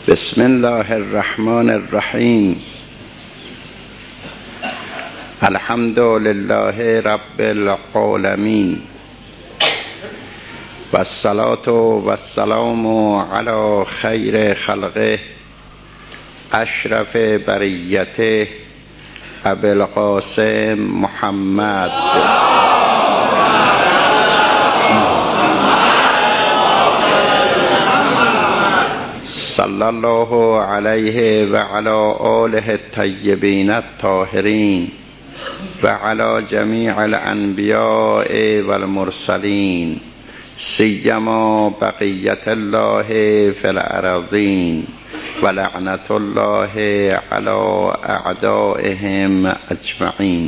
بسم الله الرحمن الرحیم. الحمد لله رب العالمین و الصلاة و السلام علی خیر خلقه اشرف بریته ابی القاسم محمد صلی الله علیه و علی آله الطیبین الطاهرین و علی جمیع الانبیاء و المرسلین سیما بقیت الله فی الارضین و لعنت الله علی اعدائهم اجمعین.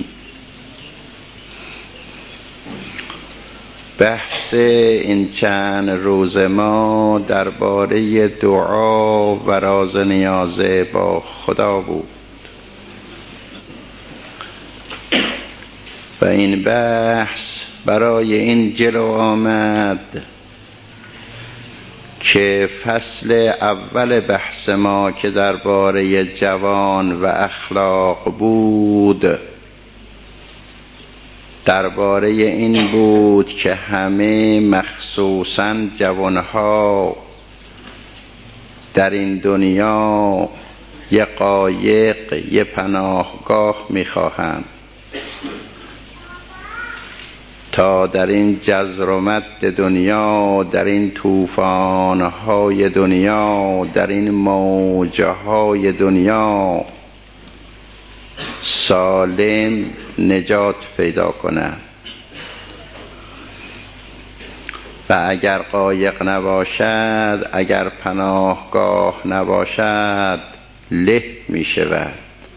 بحث این چند روز ما درباره دعا و راز نیاز با خدا بود و این بحث برای این جلو آمد که فصل اول بحث ما که درباره جوان و اخلاق بود درباره این بود که همه مخصوصاً جوانها در این دنیا یه قایق یه پناهگاه میخواهند تا در این جزر و مد دنیا، در این طوفان‌های دنیا، در این موج‌های دنیا سالم نجات پیدا کنند. و اگر قایق نباشد، اگر پناهگاه نباشد، له می شود.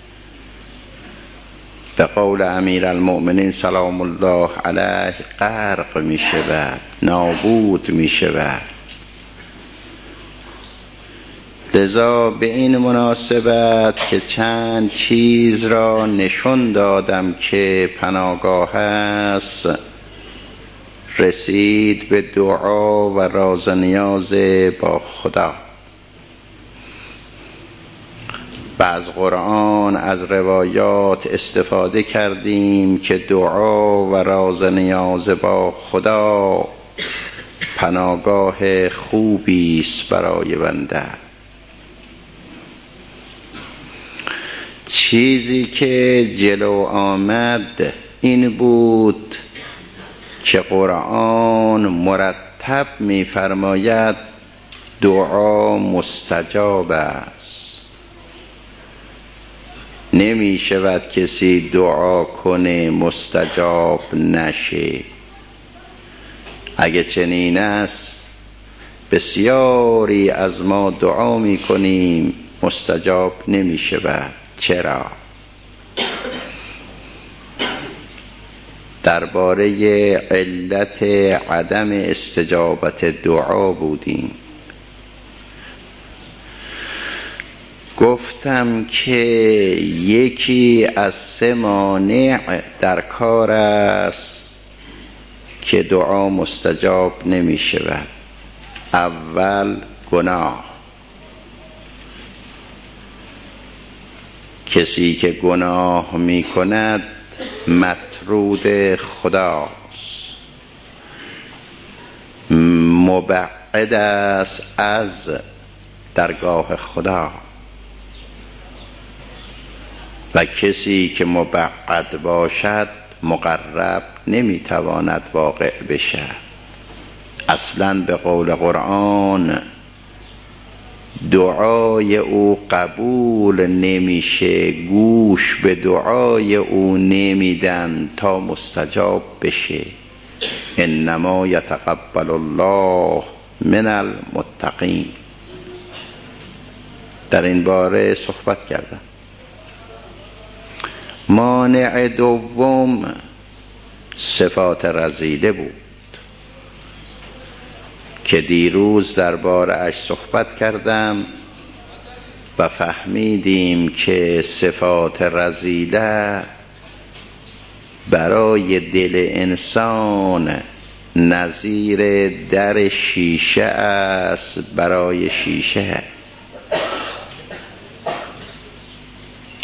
به قول امیرالمؤمنین سلام الله علیه غرق می شود، نابود می شود. لذا به این مناسبت که چند چیز را نشون دادم که پناهگاه است، رسید به دعا و راز نیاز با خدا. و از قرآن از روایات استفاده کردیم که دعا و راز نیاز با خدا پناهگاه خوبی است برای بنده. چیزی که جلو آمد این بود که قرآن مرتب می‌فرماید دعا مستجاب است. نمی شود کسی دعا کنه مستجاب نشه. اگه چنین است بسیاری از ما دعا می کنیم مستجاب نمی شود. چرا؟ درباره علت عدم استجابت دعا بودیم. گفتم که یکی از 3 مانع در کار است که دعا مستجاب نمی شود. اول گناه. کسی که گناه می کند مطرود خداست، مبعد است از درگاه خدا. و کسی که مبعد باشد مقرب نمیتواند واقع بشد. اصلا به قول قرآن دعای او قبول نمیشه، گوش به دعای او نمیدن تا مستجاب بشه. انما یتقبل الله من المتقین. در این باره صحبت کردم. مانع دوم صفات رذیله بود که دیروز درباره اش صحبت کردم و فهمیدیم که صفات رذیله برای دل انسان نظیر در شیشه است برای شیشه.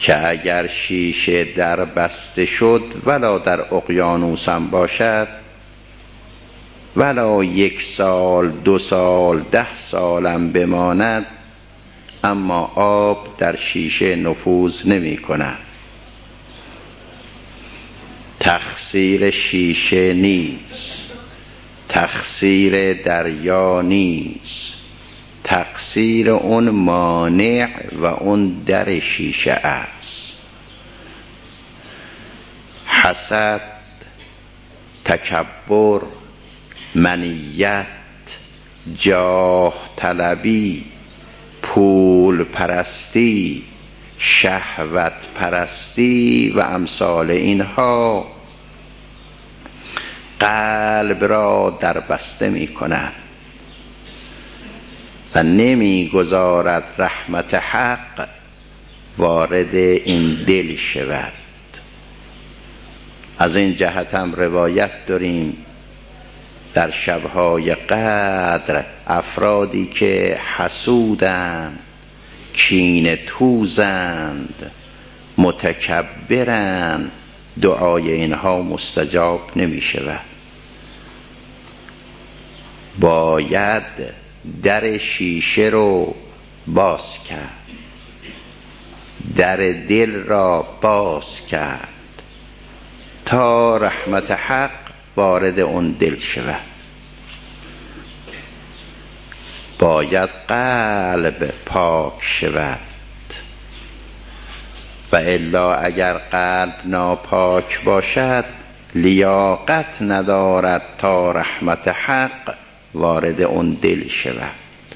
که اگر شیشه در بسته شد ولو در اقیانوسم باشد، ولو 1 سال 2 سال 10 سالم بماند، اما آب در شیشه نفوذ نمی کند. تقصیر شیشه نیست، تقصیر دریا نیست، تقصیر اون مانع و اون در شیشه است. حسد، تکبر، منیت، جاه طلبی، پول پرستی، شهوت پرستی و امثال اینها قلب را در بسته می کند و نمی گذارد رحمت حق وارد این دل شود. از این جهت هم روایت داریم در شبهای قدر افرادی که حسودند، کینه توزند، متکبرند، دعای اینها مستجاب نمی شود. باید در شیشه رو باز کرد، در دل را باز کرد تا رحمت حق وارد اون دل شود. باید قلب پاک شود و الا اگر قلب ناپاک باشد لیاقت ندارد تا رحمت حق وارد اون دل شود.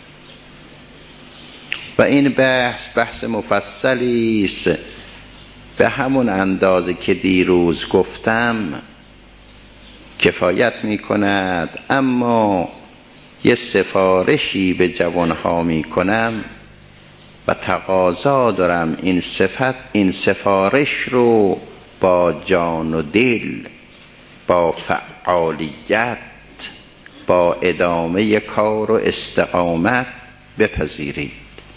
و این بحث مفصلی است، به همون اندازه که دیروز گفتم کفایت می کند. اما یه سفارشی به جوانها می کنم و تقاضا دارم این سفارش رو با جان و دل، با فعالیت، با ادامه کار و استقامت بپذیرید.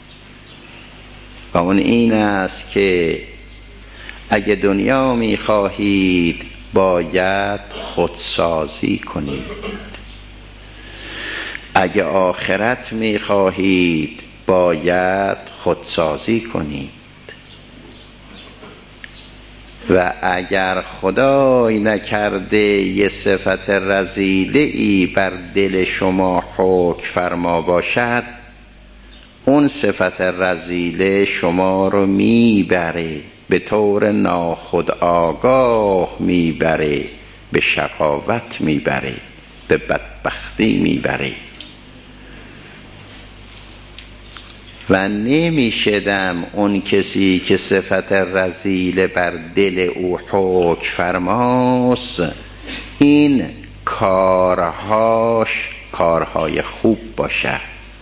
و اون این است که اگه دنیا می خواهید باید خودسازی کنید، اگه آخرت می خواهید باید خودسازی کنید. و اگر خدای نکرده یه صفت رذیله ای بر دل شما حکم فرما باشد، اون صفت رذیله شما رو میبره، به طور ناخودآگاه میبره، به شقاوت میبره، به بدبختی میبره. و نمیشدم اون کسی که صفت رذیله بر دل او حکم فرماست این کارهاش کارهای خوب باشه،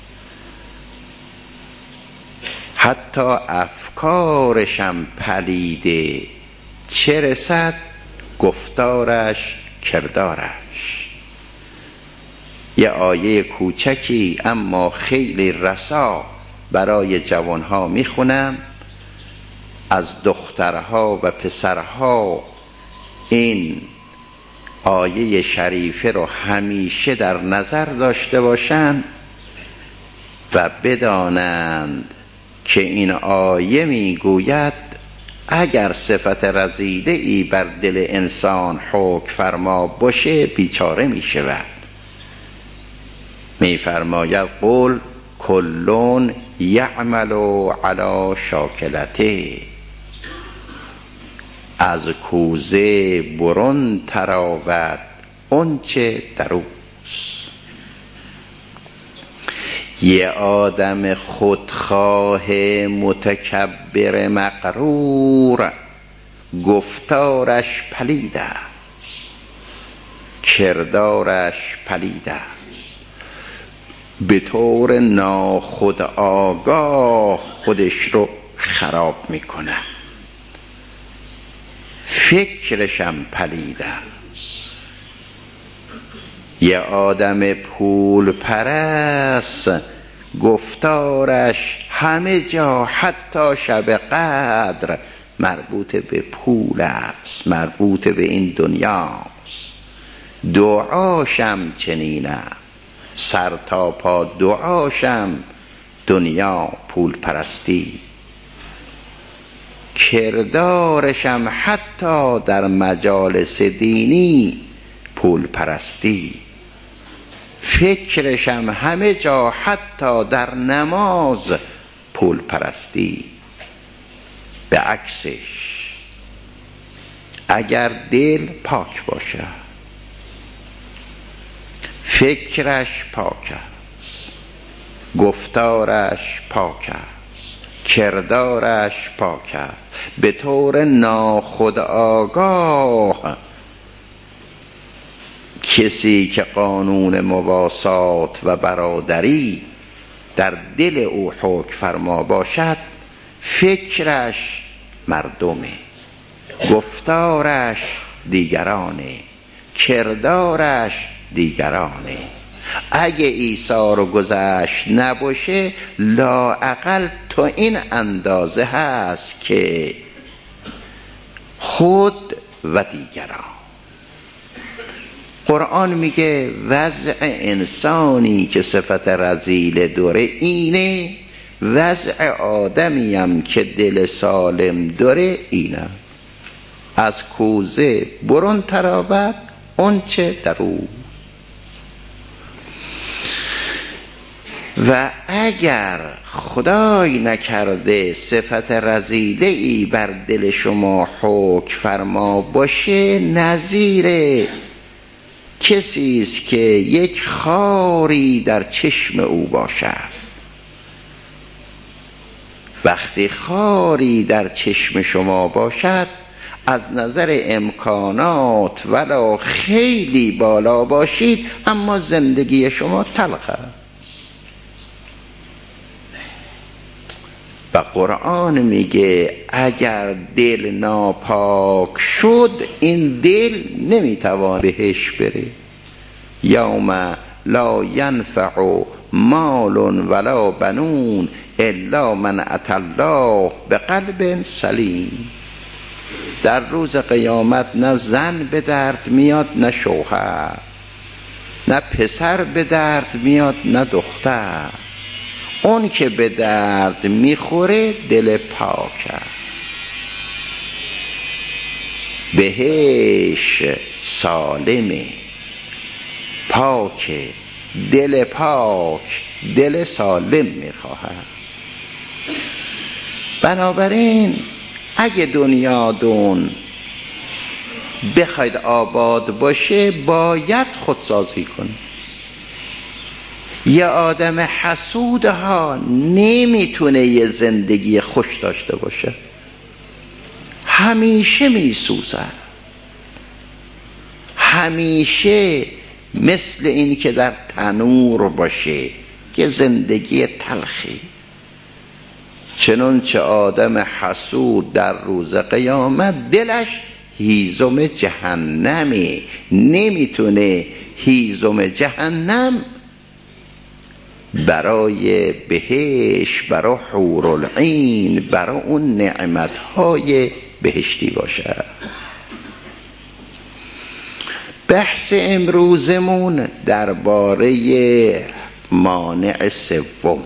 حتی افکارشم پلیده، چه رسد گفتارش کردارش. یه آیه کوچکی اما خیلی رسا برای جوانها میخونم. از دخترها و پسرها این آیه شریفه رو همیشه در نظر داشته باشند و بدانند که این آیه میگوید اگر صفت رذیله ای بر دل انسان حکم فرما باشه بیچاره میشود. میفرماید قل کلون یعمل علی شاکلته، از کوزه برون تراود اونچه دروست. یه آدم خودخواه متکبر مغرور گفتارش پلید است، کردارش پلید است، به طور ناخودآگاه خودش رو خراب میکنه، فکرشم پلید است. یه آدم پول پرست گفتارش همه جا حتی شب قدر مربوط به پول است، مربوط به این دنیاست. دعاشم چنینم، سر تا پا دعاشم دنیا پول پرستی. کردارشم حتی در مجالس دینی پول پرستی. فکرشم همه جا حتی در نماز پول پرستی. به عکسش اگر دل پاک باشه، فکرش پاک است، گفتارش پاک است، کردارش پاک است، به طور ناخودآگاه کسی که قانون مواسات و برادری در دل او حکم فرما باشد، فکرش مردمه، گفتارش دیگرانه، کردارش دیگرانه. اگه ایثار و گذشت نباشه، لااقل تو این اندازه هست که خود و دیگران. قرآن میگه وضع انسانی که صفت رذیل داره اینه، وضع آدمیم که دل سالم داره اینه. از کوزه برون تراود اون چه در او. و اگر خدای نکرده صفت رذیله ای بر دل شما حکم فرما باشه، نظیر کسی است که یک خاری در چشم او باشد. وقتی خاری در چشم شما باشد، از نظر امکانات ولو خیلی بالا باشید، اما زندگی شما تلخ است. و قرآن میگه اگر دل ناپاک شد، این دل نمیتوان بهش بره. یوم لا ینفع مال ولا بنون الا من اتى الله بقلب سلیم. در روز قیامت نه زن به درد میاد، نه شوهر، نه پسر به درد میاد، نه دختر. اون که به درد میخوره دل پاکه. بهش سالمه، پاکه، دل پاک دل سالم میخواهد. بنابراین اگه دنیاتون بخواید آباد باشه، باید خودسازی کنید. یه آدم حسودها نمیتونه یه زندگی خوش داشته باشه، همیشه میسوزه، همیشه مثل این که در تنور باشه که زندگی تلخی. چنانچه آدم حسود در روز قیامت دلش هیزم جهنمه، نمیتونه هیزم جهنم برای بهشت، برای حورالعین، برای اون نعمتهای بهشتی باشه. بحث امروزمون درباره مانع سوم،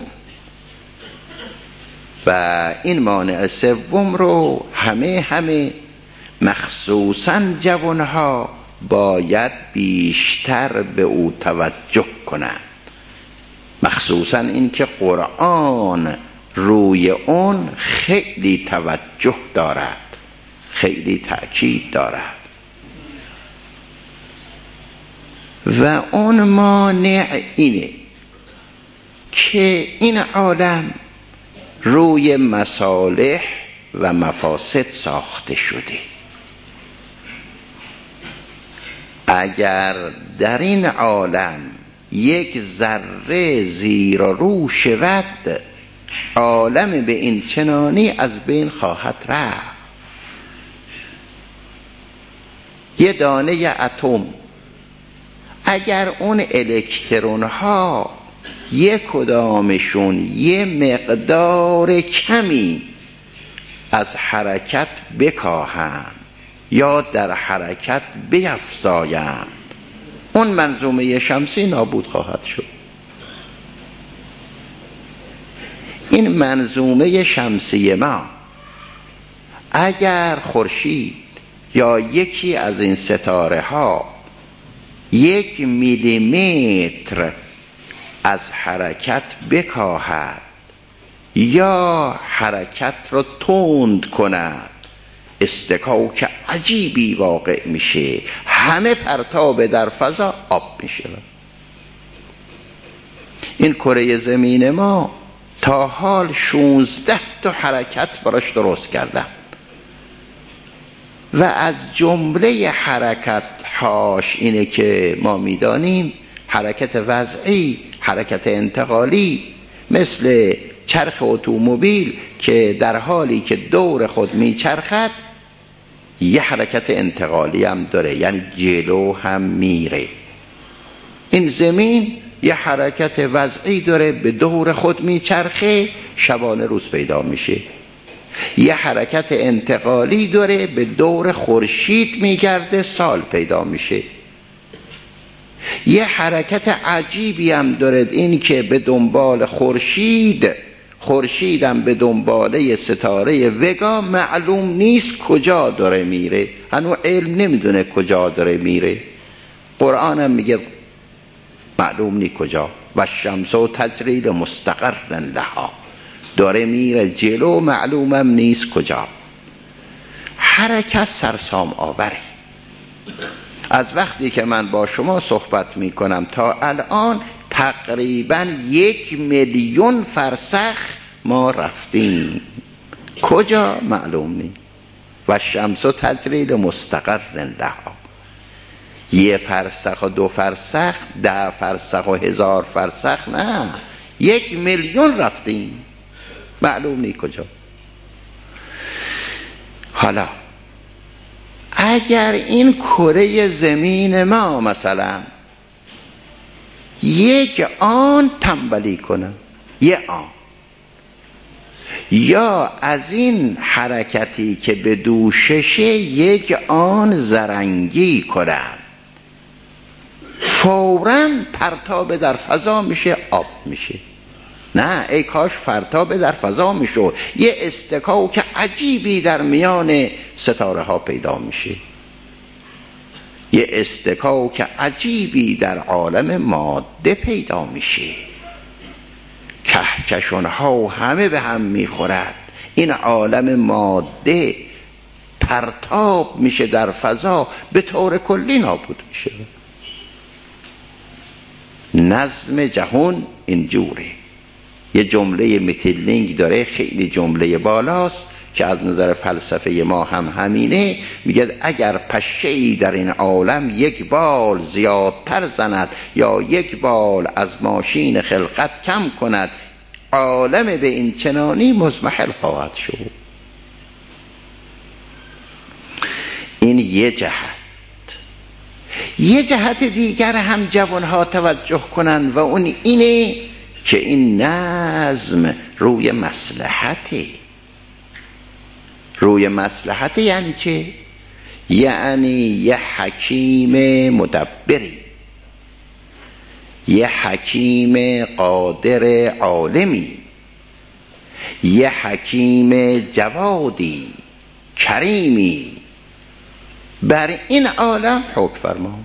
و این مانع سوم رو همه مخصوصاً جوانها باید بیشتر به او توجه کنند، مخصوصاً این که قرآن روی اون خیلی توجه دارد، خیلی تأکید دارد. و اون مانع اینه که این عالم روی مصالح و مفاسد ساخته شده. اگر در این عالم یک ذره زیر و رو شود، عالم به این چنانی از بین خواهد رفت. یه دانه اتم اگر اون الکترون ها یک کدامشون یه مقدار کمی از حرکت بکاهند یا در حرکت بیفزایند، اون منظومه شمسی نابود خواهد شد. این منظومه شمسی ما اگر خورشید یا یکی از این ستاره ها 1 میلیمتر از حرکت بکاهد یا حرکت را تند کند، استکاک عجیبی واقع میشه، همه پرتاب در فضا آب میشه. این کره زمین ما تا حال 16 تا حرکت براش درست کردن و از جمله حرکت هاش اینه که ما میدانیم حرکت وضعی، حرکت انتقالی، مثل چرخ اتومبیل که در حالی که دور خود میچرخد یه حرکت انتقالی هم داره، یعنی جلو هم میره. این زمین یه حرکت وضعی داره، به دور خود میچرخه، شبانه روز پیدا میشه. یه حرکت انتقالی داره، به دور خورشید میگرده، سال پیدا میشه. یه حرکت عجیبی هم داره، این که به دنبال خورشیدم به دنباله ستاره وگا معلوم نیست کجا داره میره، هنوز علم نمیدونه کجا داره میره. قرآن هم میگه معلوم نیست کجا، و شمس و تجری لمستقر لها، داره میره جلو، معلومم نیست کجا. حرکت سرسام آوری. از وقتی که من با شما صحبت میکنم تا الان تقریبا 1 میلیون فرسخ ما رفتیم، کجا معلوم نیست. و شمس و تجری لمستقر لها، 1 فرسخ و 2 فرسخ، 10 فرسخ و 1000 فرسخ، نه، 1 میلیون رفتیم، معلوم نیست کجا. حالا اگر این کره زمین ما مثلا 1 آن تنبلی کنه، 1 آن، یا از این حرکتی که به دوششه 1 آن زرنگی کنن، فوراً پرتاب در فضا میشه، آب میشه. نه، ای کاش پرتاب در فضا میشه، یه استکاک عجیبی در میان ستاره ها پیدا میشه، یه استکاک عجیبی در عالم ماده پیدا میشه، کهکشان ها همه به هم میخورد، این عالم ماده پرتاب میشه در فضا، به طور کلی نابود میشه. نظم جهان اینجوره. یه جمله میتیلینگ داره، خیلی جمله بالاست که از نظر فلسفه ما هم همینه. میگه اگر پشه‌ای در این عالم 1 بال زیادتر زند یا 1 بال از ماشین خلقت کم کند، عالم به این چنانی مضمحل خواهد شد. این یه جهت. یه جهت دیگر هم جوانها توجه کنن و اون اینه که این نظم روی مصلحته. روی مصلحته یعنی چه؟ یعنی یه حکیم مدبری، یه حکیم قادر عالمی، یه حکیم جوادی کریمی بر این عالم حکم فرماست.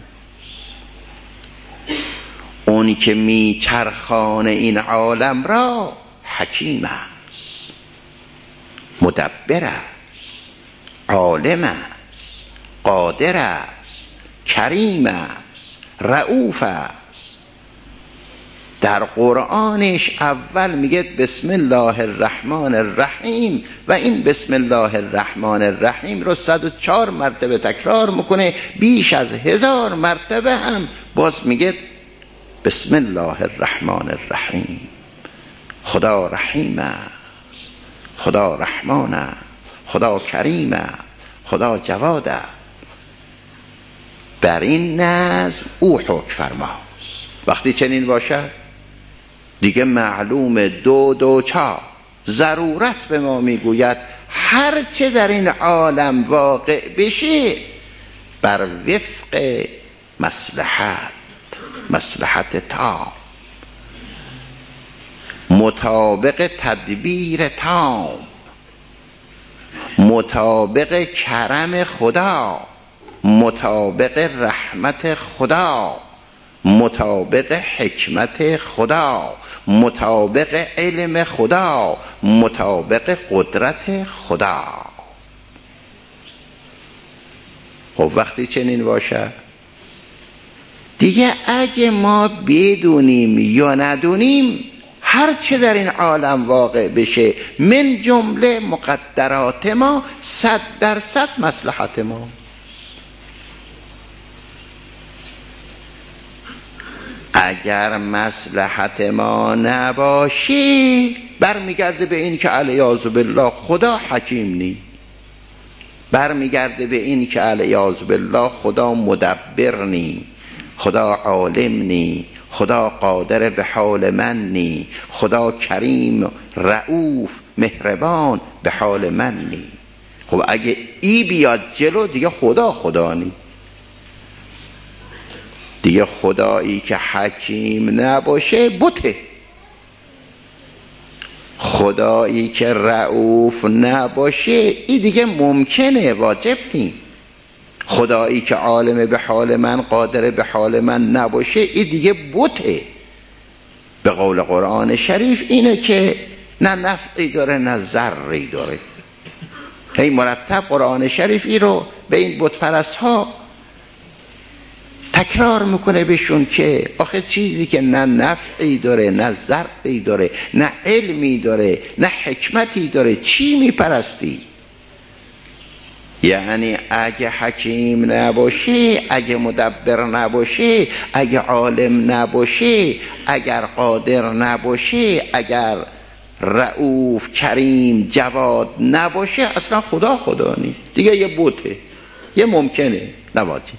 اونی که میچرخانه این عالم را حکیم است، مدبر است، عالم است، قادر است، کریم است، رؤوف است. در قرآنش اول میگه بسم الله الرحمن الرحیم و این بسم الله الرحمن الرحیم رو 104 مرتبه تکرار میکنه، بیش از 1000 مرتبه هم باز میگه بسم الله الرحمن الرحیم. خدا رحیم است، خدا رحمان است، خدا کریم است، خدا جواد است. بر این نظم او حکم فرماست. وقتی چنین باشه دیگه معلوم 2 2 4 ضرورت به ما میگوید هر چه در این عالم واقع بشه بر وفق مصلحت تام، مطابق تدبیر تام، مطابق کرم خدا، مطابق رحمت خدا، مطابق حکمت خدا، مطابق علم خدا، مطابق قدرت خدا. خب وقتی چنین باشه دیگه اگه ما بدونیم یا ندونیم هر چه در این عالم واقع بشه من جمله مقدرات ما 100% مصلحت ما. اگر مصلحت ما نباشه برمیگرده به این که علیاذ بالله خدا حکیم نی، برمیگرده به این که علیاذ بالله خدا مدبر نی، خدا عالم نی، خدا قادر به حال من نی، خدا کریم رؤوف مهربان به حال من نی. خب اگه ای بیاد جلو دیگه خدا نی، دیگه خدایی که حکیم نباشه بته، خدایی که رؤوف نباشه این دیگه ممکنه واجب نی، خدایی که عالم به حال من قادر به حال من نباشه این دیگه بته. به قول قرآن شریف اینه که نه نفعی داره نه ضرری داره. هی مرتب قرآن شریف این رو به این بت پرست ها تکرار میکنه بهشون که آخه چیزی که نه نفعی داره نه ضرری داره نه علمی داره نه حکمتی داره چی میپرستی؟ یعنی اگه حکیم نباشه، اگه مدبر نباشه، اگه عالم نباشه، اگر قادر نباشه، اگر رؤوف کریم جواد نباشه اصلا خدا نیست دیگه، یه بوته، یه ممکنه نواجه.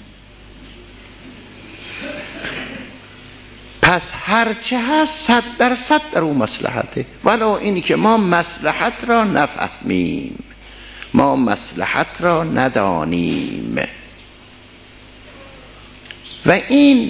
پس هرچه هست 100% در اون مصلحته، ولو اینی که ما مصلحت را نفهمیم، ما مصلحت را ندانیم. و این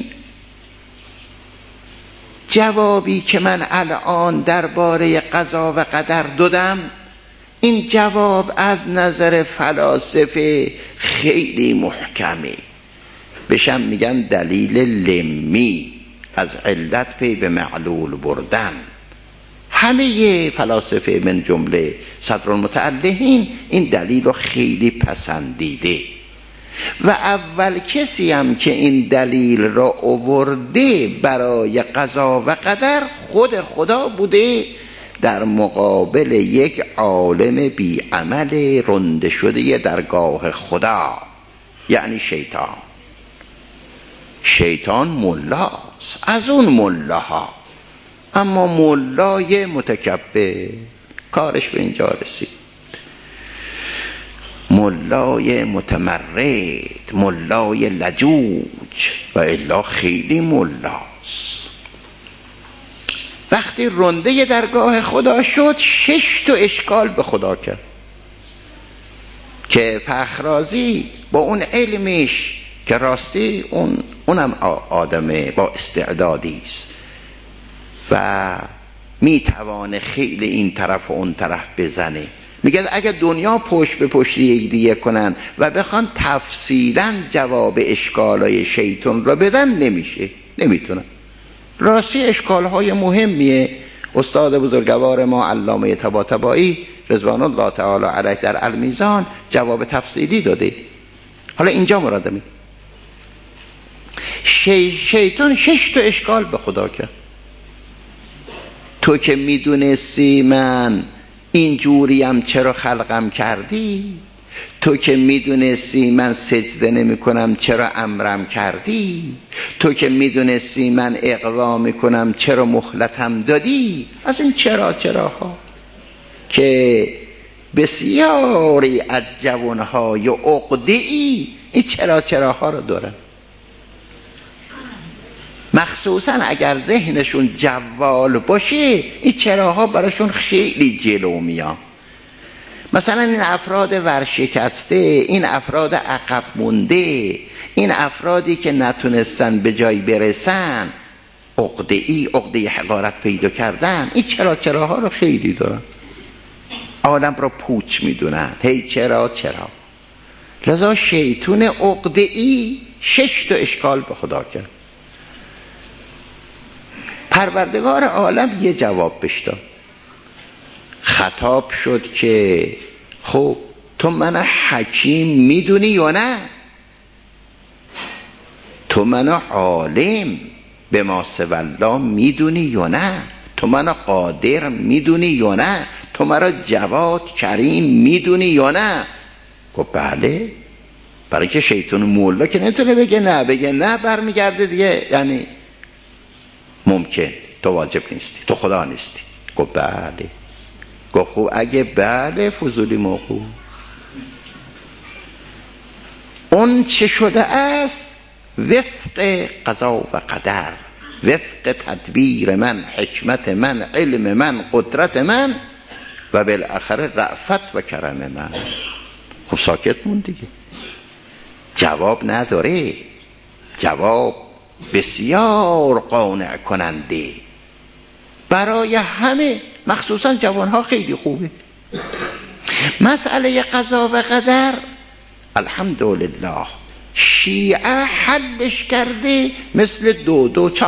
جوابی که من الان درباره قضا و قدر دادم، این جواب از نظر فلاسفه خیلی محکمه، بهشم میگن دلیل لمی، از علت پی به معلول بردن. همه فلاسفه من جمله صدرالمتعلقین این دلیل رو خیلی پسندیده و اول کسی هم که این دلیل را آورده برای قضا و قدر خود خدا بوده، در مقابل یک عالم بی عمل رنده شده درگاه خدا، یعنی شیطان ملاست، از اون ملاها، اما ملای متکبر کارش به اینجا رسید، ملای متمرد، ملای لجوج، و الا خیلی ملاست. وقتی رنده درگاه خدا شد 6 اشکال به خدا کرد که فخرازی با اون علمش که راستی اونم آدمه با استعدادی است و میتوانه خیلی این طرف و اون طرف بزنه، میگه اگه دنیا پشت به پشت یک دیگه کنن و بخوان تفصیلا جواب اشکالای شیطان را بدن نمیتونن. راستی اشکالهای مهمیه. استاد بزرگوار ما علامه طباطبایی رضوان الله تعالی علیه در المیزان جواب تفصیلی داده. حالا اینجا مرادمه شیطان 6 اشکال به خدا کرد. تو که میدونستی من اینجوریم چرا خلقم کردی؟ تو که میدونستی من سجده نمی کنم چرا امرم کردی؟ تو که میدونستی من اقوا میکنم چرا مهلتم دادی؟ از این چراها که بسیاری از جوانهای عقده‌ای این چراها رو دارن. مخصوصا اگر ذهنشون جوال باشه این چراها براشون خیلی جلو میان. مثلا این افراد ورشکسته، این افراد عقب مونده، این افرادی که نتونستن به جای برسن، عقده حقارت پیدا کردن، این چراها رو خیلی دارن، عالم رو پوچ میدونن، هی چرا. لذا شیطون عقده‌ای 6 تا اشکال به خدا کرد. پروردگار عالم یه جواب بهش داد. خطاب شد که خب تو من حکیم میدونی یا نه؟ تو من عالم به ما سوالله میدونی یا نه؟ تو من قادر میدونی یا نه؟ تو مرا جواد کریم میدونی یا نه؟ گفت بله. برای که شیطان مولا که نمیتونه بگه نه برمیگرده دیگه، یعنی ممکن تو واجب نیستی، تو خدا نیستی. گفت بله. گفت خب اگه بله فضولی موقوع، اون چه شده است وفق قضا و قدر، وفق تدبیر من، حکمت من، علم من، قدرت من و بالاخره رأفت و کرم من. خب ساکت مون دیگه، جواب نداره. جواب بسیار قانع کننده برای همه، مخصوصا جوانها خیلی خوبه. مسئله قضا و قدر الحمدلله شیعه حلش کرده مثل 2-2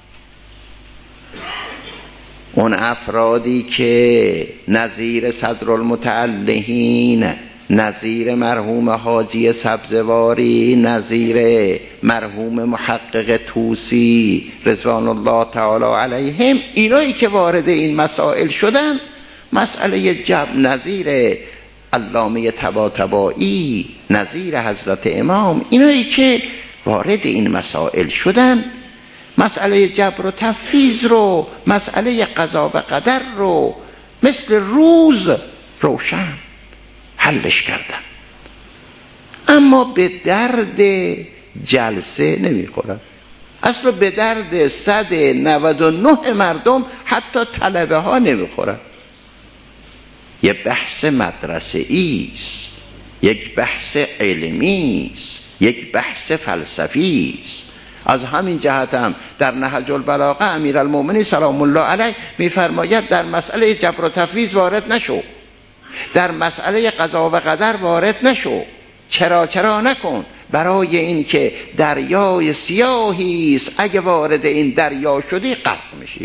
اون افرادی که نظیر صدرالمتعلهین، نظیر مرحوم حاجی سبزواری، نظیر مرحوم محقق طوسی رضوان الله تعالی علیهم، اینایی که وارد این مسائل شدن، مسئله نظیر علامه طباطبایی، نظیر حضرت امام، اینایی که وارد این مسائل شدن، مسئله جبر و تفویض رو، مسئله قضا و قدر رو مثل روز روشن حلش کردن، اما به درد جلسه نمیخورن. اصلا به درد 199 مردم حتی طلبه ها نمیخورن. یه بحث مدرسه ایست، یک بحث علمی است، یک بحث فلسفی است. از همین جهت هم در نهج البلاغه امیرالمومنین سلام الله علیه میفرماید در مسئله جبر و تفویض وارد نشو، در مسئله قضا و قدر وارد نشو. چرا نکن؟ برای این که دریای سیاهی است، اگه وارد این دریا شدی غرق میشی.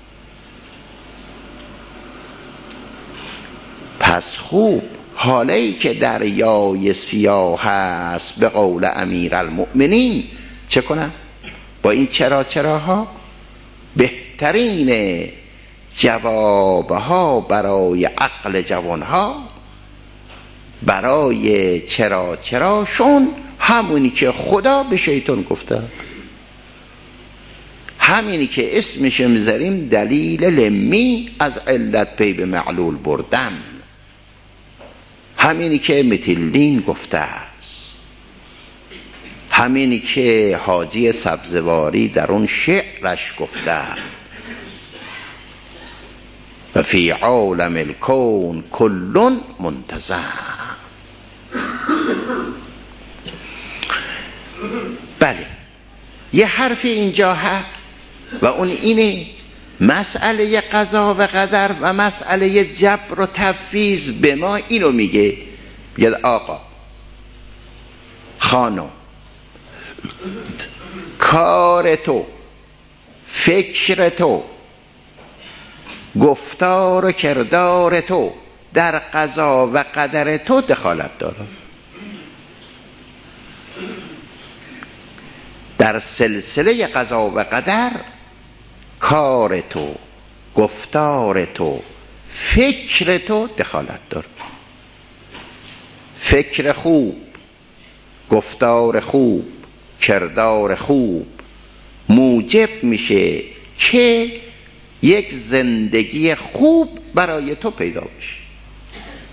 پس خوب حالی که دریای سیاه است به قول امیرالمؤمنین چه کنم؟ با این چراها بهترین جوابها برای عقل جوانها، برای چراشون همونی که خدا به شیطان گفته، همینی که اسمش میذاریم دلیل لمی، از علت پی به معلول بردن، همینی که متلین گفته است، همینی که حاجی سبزواری در اون شعرش گفته، و فی عالم الکون کل منتظم. بله یه حرفی اینجا هست و اون اینه، مسئله قضا و قدر و مسئله جبر و تفویض به ما اینو میگه آقا خانم، کار تو، فکر تو، گفتار و کردار تو در قضا و قدر تو دخالت داره. در سلسله قضا و قدر کار تو، گفتار تو، فکر تو دخالت داره. فکر خوب، گفتار خوب، کردار خوب موجب میشه که یک زندگی خوب برای تو پیدا بشه،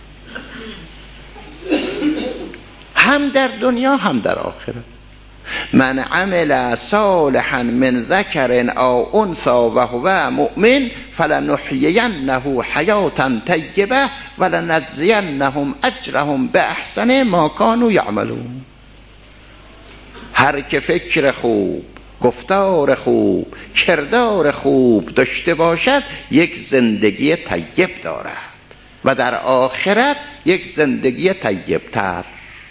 هم در دنیا هم در آخرت. من عمل صالحا من ذکر او انثی و هو مؤمن فلنحیینه حیاتا طیبه ولنجزینهم اجرهم باحسن ما کانوا یعملون. هر که فکر خوب، گفتار خوب، کردار خوب داشته باشد یک زندگی طیب دارد و در آخرت یک زندگی طیبتر.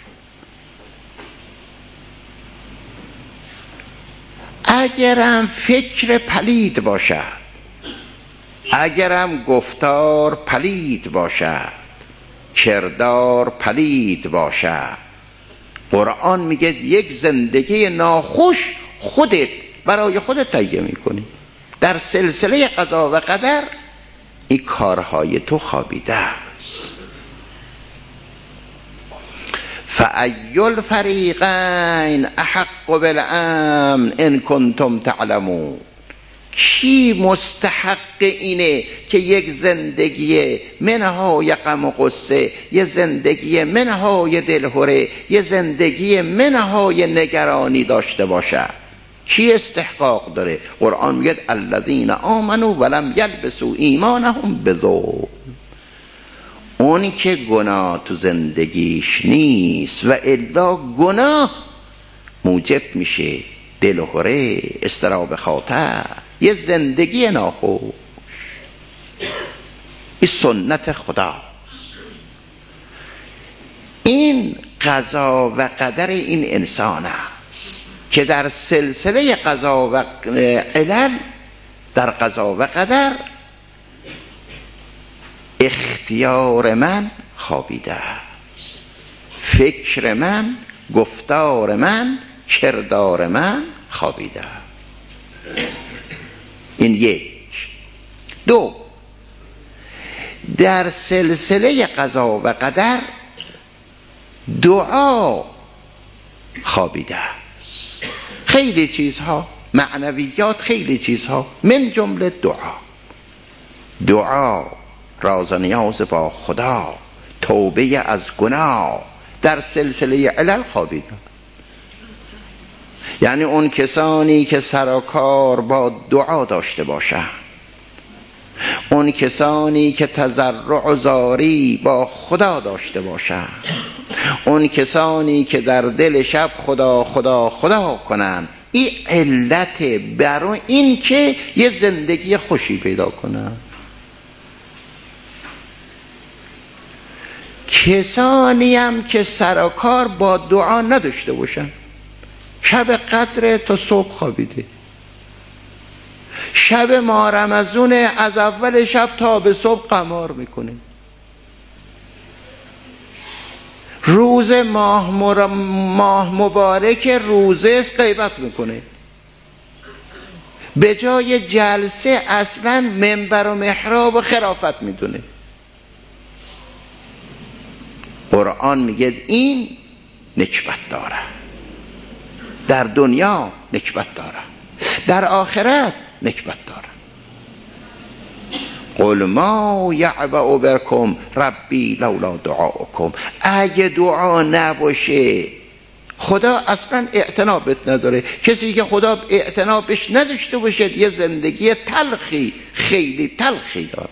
اگرم فکر پلید باشد، اگرم گفتار پلید باشد، کردار پلید باشد، قرآن میگه یک زندگی ناخوش خودت برای خودت تهیه میکنی. در سلسله قضا و قدر این کارهای تو خوابیده است. فأی الفریقین احق بالامن ان کنتم تعلمون. کی مستحق اینه که یک زندگی منهای غم و غصه، یه زندگی منهای دلهره، یه زندگی منهای نگرانی داشته باشه؟ کی استحقاق داره؟ قرآن میگه الذین آمنوا ولم یلبسوا ایمانهم بظلم. اون که گناه تو زندگیش نیست و الا گناه موجب میشه دلهره، اضطراب خاطر، یه زندگی ناخوش. این سنت خداست. این قضا و قدر این انسان است که در سلسله قضا و علل، در قضا و قدر اختیار من خوابیده است، فکر من، گفتار من، کردار من خوابیده. این یک. دو، در سلسله قضا و قدر دعا خوابیده است. خیلی چیزها، معنویات، خیلی چیزها، من جمله دعا. دعا، راز نیاز با خدا، توبه از گناه در سلسله علل خوابیده. یعنی اون کسانی که سر و کار با دعا داشته باشند، اون کسانی که تضرع و زاری با خدا داشته باشند، اون کسانی که در دل شب خدا خدا خدا کنند، این علت برای این که یه زندگی خوشی پیدا کنند. کسانی هم که سر و کار با دعا نداشته باشن، شب قدر تا صبح خوابیده، شب ماه رمضان از اول شب تا به صبح قمار میکنه، روز ماه مبارک روزه غیبت میکنه، به جای جلسه اصلا منبر و محراب و خرافت میدونه. قرآن میگه این نکبت داره، در دنیا نکبت داره، در آخرت نکبت داره. قل ما یعبأ بکم ربی لولا دعاءکم. اگه دعا نباشه خدا اصلا اعتنا بهت نداره. کسی که خدا اعتنا بهش نداشته باشه یه زندگی تلخی، خیلی تلخی داره.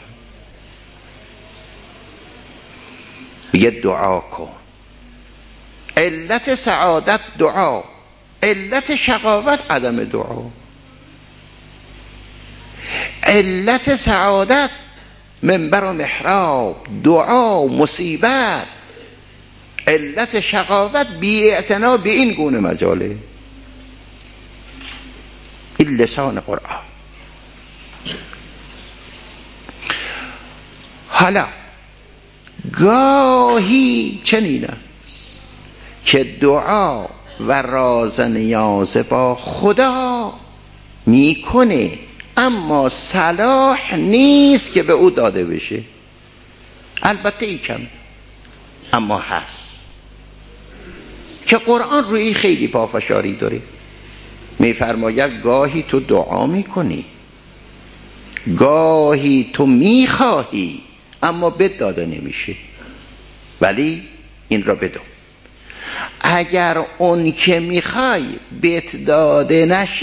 یه دعا کن. علت سعادت دعا، علت شقاوت عدم دعا. علت سعادت منبر و محراب، دعا، مصیبت. علت شقاوت بی اعتنا به این گونه مجاله. این لسان قرآن. حالا گاهی چنین است که دعا و راز نیاز با خدا میکنه اما صلاح نیست که به او داده بشه. البته ای کم اما هست که قرآن روی خیلی پافشاری داره. میفرماید گاهی تو دعا میکنی، گاهی تو میخواهی اما بهت داده نمیشه، ولی این را بدون اگر اون که میخوای بهت داده نشه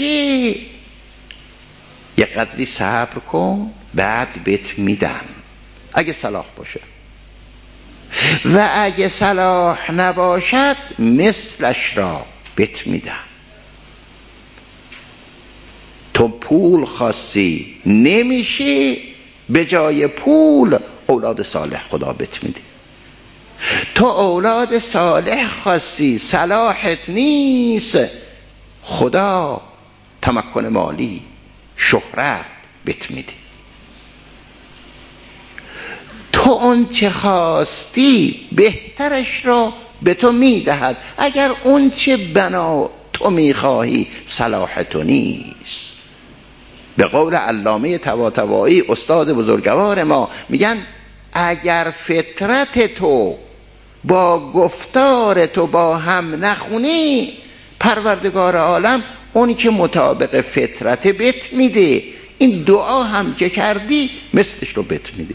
یه قدری صبر کن، بعد بهت میدن اگه صلاح باشه، و اگه صلاح نباشد مثلش را بهت میدن. تو پول خواستی نمیشه، به جای پول اولاد صالح خدا بهت میده. تو اولاد صالح خواستی، صلاحت نیست، خدا تمکن مالی، شهرت بهت میده. تو اون چه خواستی بهترش را به تو میدهد، اگر اون چه بنا تو میخواهی صلاح تو نیست. به قول علامه طباطبایی استاد بزرگوار ما میگن اگر فطرت تو با گفتار تو با هم نخونی، پروردگار عالم اونی که مطابق فطرت بهت میده، این دعا هم که کردی مثلش رو بهت میده.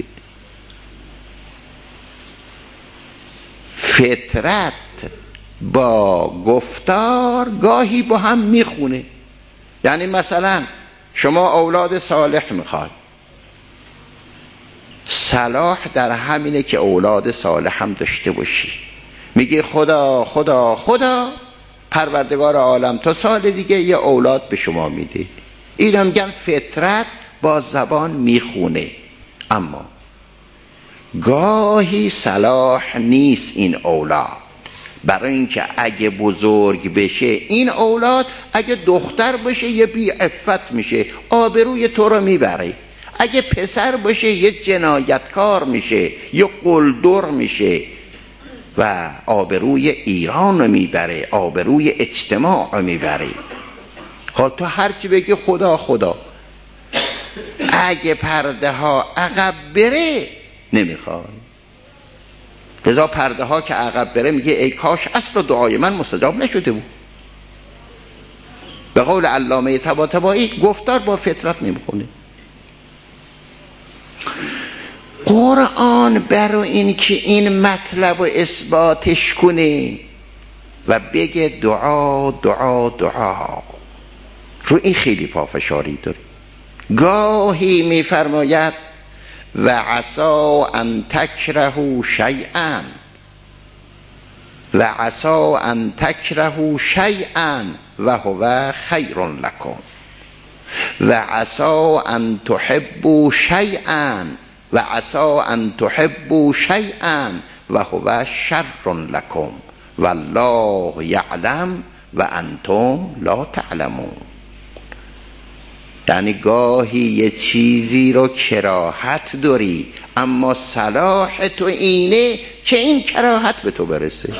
فطرت با گفتار گاهی با هم میخونه. یعنی مثلا شما اولاد صالح میخوای، صلاح در همینه که اولاد صالح هم داشته باشی. میگه خدا خدا خدا، پروردگار عالم تا سال دیگه یه اولاد به شما میده. اینا میگن فطرت با زبان میخونه، اما گاهی صلاح نیست این اولاد. برای اینکه اگه بزرگ بشه این اولاد، اگه دختر باشه یه بی عفت میشه، آبروی تو رو میبره. اگه پسر باشه یه جنایتکار میشه، یه قلدر میشه و آبروی ایران رو میبره، آبروی اجتماع رو میبره. حال تو هرچی بگی خدا خدا، اگه پرده ها عقب بره نمیخوای. لذا پرده ها که عقب بره میگه ای کاش اصل دعای من مستجاب نشده بود. به قول علامه طباطبایی گفتار با فطرت نمیخونه. قرآن برای این که این مطلب رو اثباتش کنه و بگه دعا دعا دعا، رو این خیلی پافشاری داره. گاهی میفرماید و عسا ان تکرهوا شیئا و عسا ان تکرهوا شیئا و هو خیر لکم و عسا ان تحبوا شیئا و عسا ان تحبوا شیئا و هو شر لکم والله یعلم و انتم لا تعلمون. یعنی گاهی یه چیزی رو کراهت داری، اما صلاح تو اینه که این کراهت به تو برسه.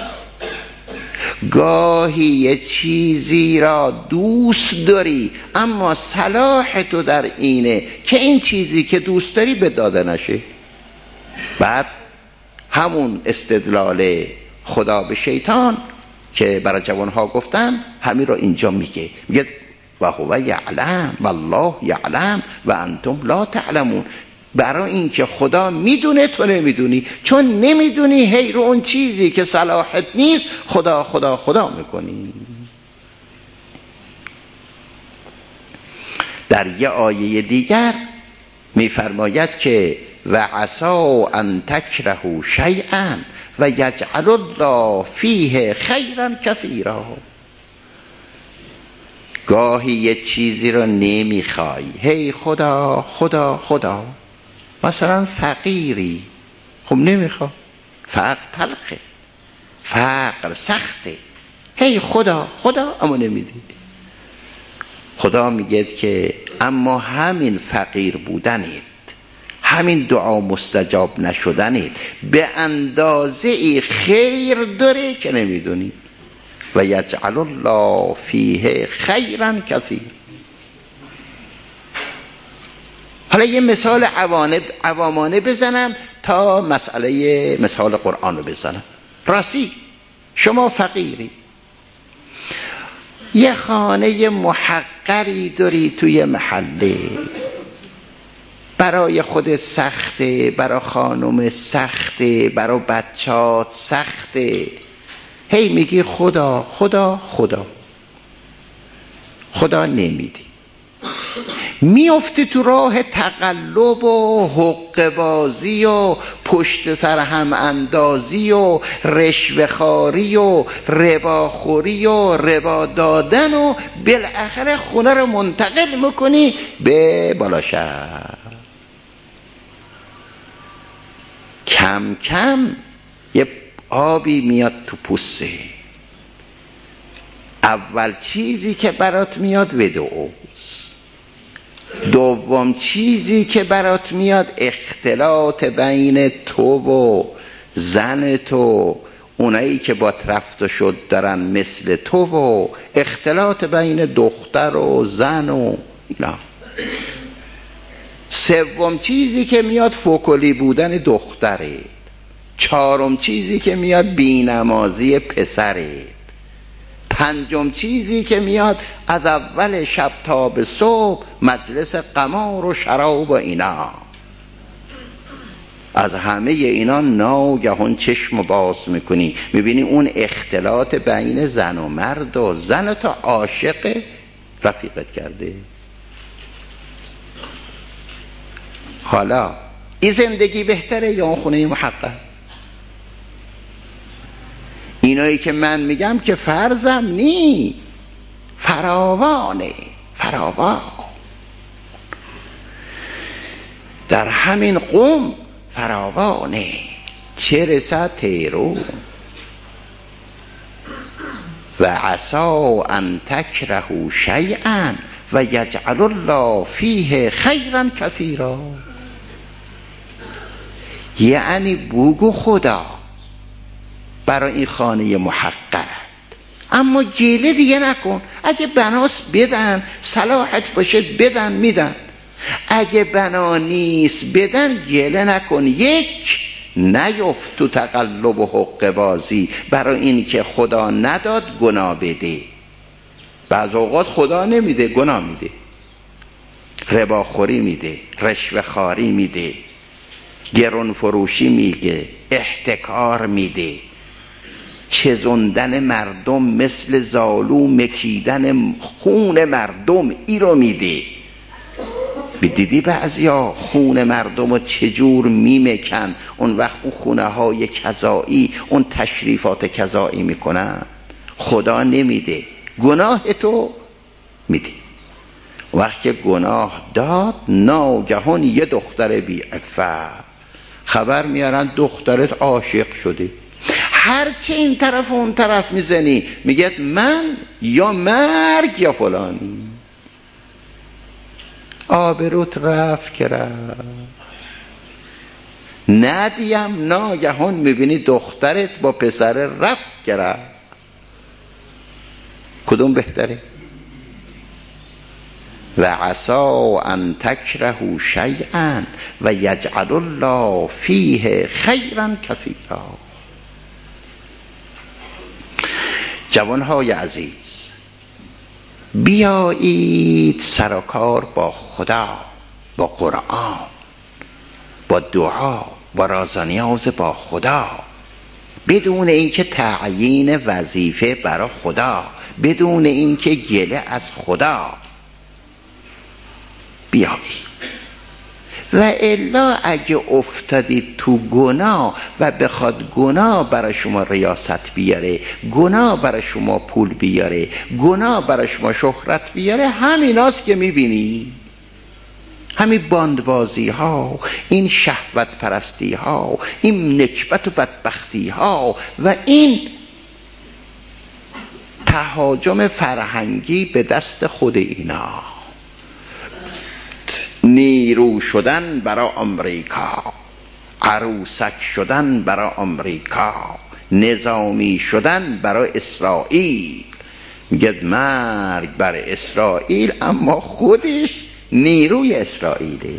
گاهی یه چیزی را دوست داری، اما صلاح تو در اینه که این چیزی که دوست داری به داده نشه. بعد همون استدلال خدا به شیطان که برای جوانها گفتن همین رو اینجا میگه و هو یعلم والله یعلم و انتم لا تعلمون. برای اینکه خدا میدونه تو نمیدونی، چون نمیدونی هی رو اون چیزی که صلاحت نیست خدا خدا خدا میکنی. در یه آیه دیگر میفرماید که و عسا ان تکرهوا شیئا و یجعل الله فیه خیرا کثیرا. گاهی یه چیزی رو نمیخوای، هی خدا خدا خدا. مثلا فقیری، خب نمیخوای، فقر تلخه، فقر سخته، هی خدا خدا اما نمیدی. خدا میگه که اما همین فقیر بودنت، همین دعا مستجاب نشدنت به اندازه خیر داره که نمیدونی. و یجعل الله فیه خیرا کثیر. حالا یه مثال عوامانه بزنم تا مثال قرآن رو بزنم. راستی شما فقیری، یه خانه محقری داری توی محله، برای خود سخته، برای خانم سخته، برای بچات سخته، هی میگی خدا خدا خدا، خدا نمیدی، میفتی تو راه تقلب و حقه بازی و پشت سر هم اندازی و رشوه خواری و رباخوری و ربا دادن و بالاخره خونه رو منتقل میکنی به بالاشهر. کم کم یه آبی میاد تو پوسته. اول چیزی که برات میاد ودوست، دوم چیزی که برات میاد اختلاط بین تو و زن تو، اونایی که با رفت و شد دارن مثل تو، و اختلاط بین دختر و زن و اینا. سوم چیزی که میاد فوکلی بودن دختره. چهارم چیزی که میاد بینمازی پسره. پنجم چیزی که میاد از اول شب تا به صبح مجلس قمار و شراب و اینا. از همه اینا ناگهان چشم باز میکنی، میبینی اون اختلاط بین زن و مرد و زن تا عاشق رفیقت کرده. حالا این زندگی بهتره یا اون خونه محقق؟ اینایی که من میگم که فرضم نی، فراوانه، فراوان. در همین قوم فراوانه، چه رسد تیرو. و عسا ان تکرهوا شیئا و یجعل الله فیه خیرا کثیرا. یعنی بگو خدا برای این خانه محقرت، اما گله دیگه نکن. اگه بناس بدن، صلاحت باشه بدن، میدن. اگه بنا نیست بدن، گله نکن. یک، نیفت تو تقلب و حقه بازی برای این که خدا نداد گناه بده. بعض اوقات خدا نمیده، گناه میده، رباخوری میده، رشوه خواری میده، گرون فروشی میگه، احتکار میده، چزوندن مردم مثل زالو، مکیدن خون مردم، ای رو میده. دیدی بعضیا خون مردم رو چجور میمکن، اون وقت اون خونه های کذایی، اون تشریفات کذایی میکنن. خدا نمیده، گناه تو میده. وقتی گناه داد، ناگهان یه دختر بی عفت خبر میارن دخترت عاشق شده. هرچه این طرف و اون طرف میزنی، میگه من یا مرگ یا فلانی. آبروت رفت که رفت. ندیم ناگهان میبینی دخترت با پسر رفت که رفت. کدوم بهتره؟ و عسا ان تکرهوا شیئا و یجعل الله فیه خیرا کثیرا. جوانهای عزیز، بیایید سر و کار با خدا، با قرآن، با دعا، با راز و نیاز با خدا، بدون اینکه تعیین وظیفه برای خدا، بدون اینکه گله از خدا. بیایید. و الا اگه افتادید تو گناه و بخواد گناه برای شما ریاست بیاره، گناه برای شما پول بیاره، گناه برای شما شهرت بیاره، همیناست که میبینی. همین باندبازی ها، این شهوت پرستی ها، این نکبت و بدبختی ها و این تهاجم فرهنگی به دست خود اینا. نیرو شدن برای آمریکا، عروسک شدن برای آمریکا، نظامی شدن برای اسرائیل. میگه مرگ بر اسرائیل، اما خودش نیروی اسرائیله.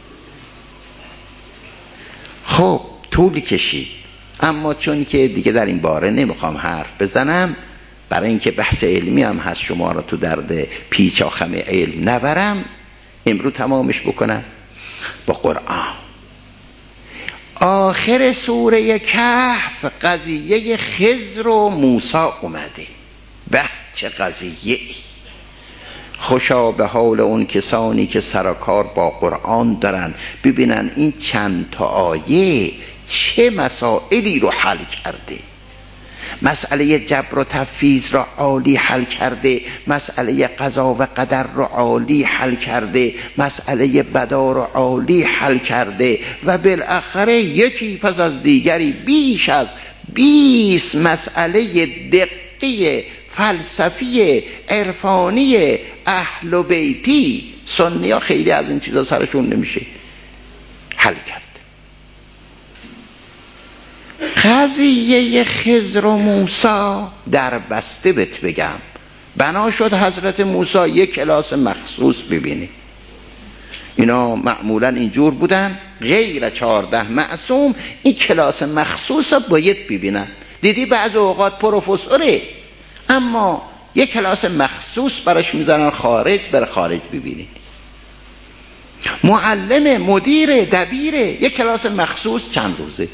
خب طول کشید، اما چون که دیگه در این باره نمیخوام حرف بزنم، برای اینکه بحث علمی هم هست، شما را تو درد پیچ آخم علم نبرم، امروز تمامش بکنم با قرآن. آخر سوره کهف قضیه خضر و موسی اومده. به چه قضیه ای! خوشا به حال اون کسانی که سر و کار با قرآن دارن، ببینن این چند تا آیه چه مسائلی رو حل کرده. مسئله جبر و تفویض را عالی حل کرده، مسئله قضا و قدر را عالی حل کرده، مسئله بدا را عالی حل کرده و بالاخره یکی پس از دیگری بیش از 20 مسئله دقیق فلسفی عرفانی اهل و بیتی، سنی ها خیلی از این چیزا سرشون نمیشه، حل کرد. قضیه خضر و موسی در بسته بهت بگم، بنا شد حضرت موسی یک کلاس مخصوص ببینه. اینا معمولا اینجور بودن، غیر 14 معصوم این کلاس مخصوص رو باید ببینن. دیدی بعض اوقات پروفسوره اما یک کلاس مخصوص براش میذارن خارج، بر خارج ببینی. معلم، مدیر، دبیر، یک کلاس مخصوص چند روزه.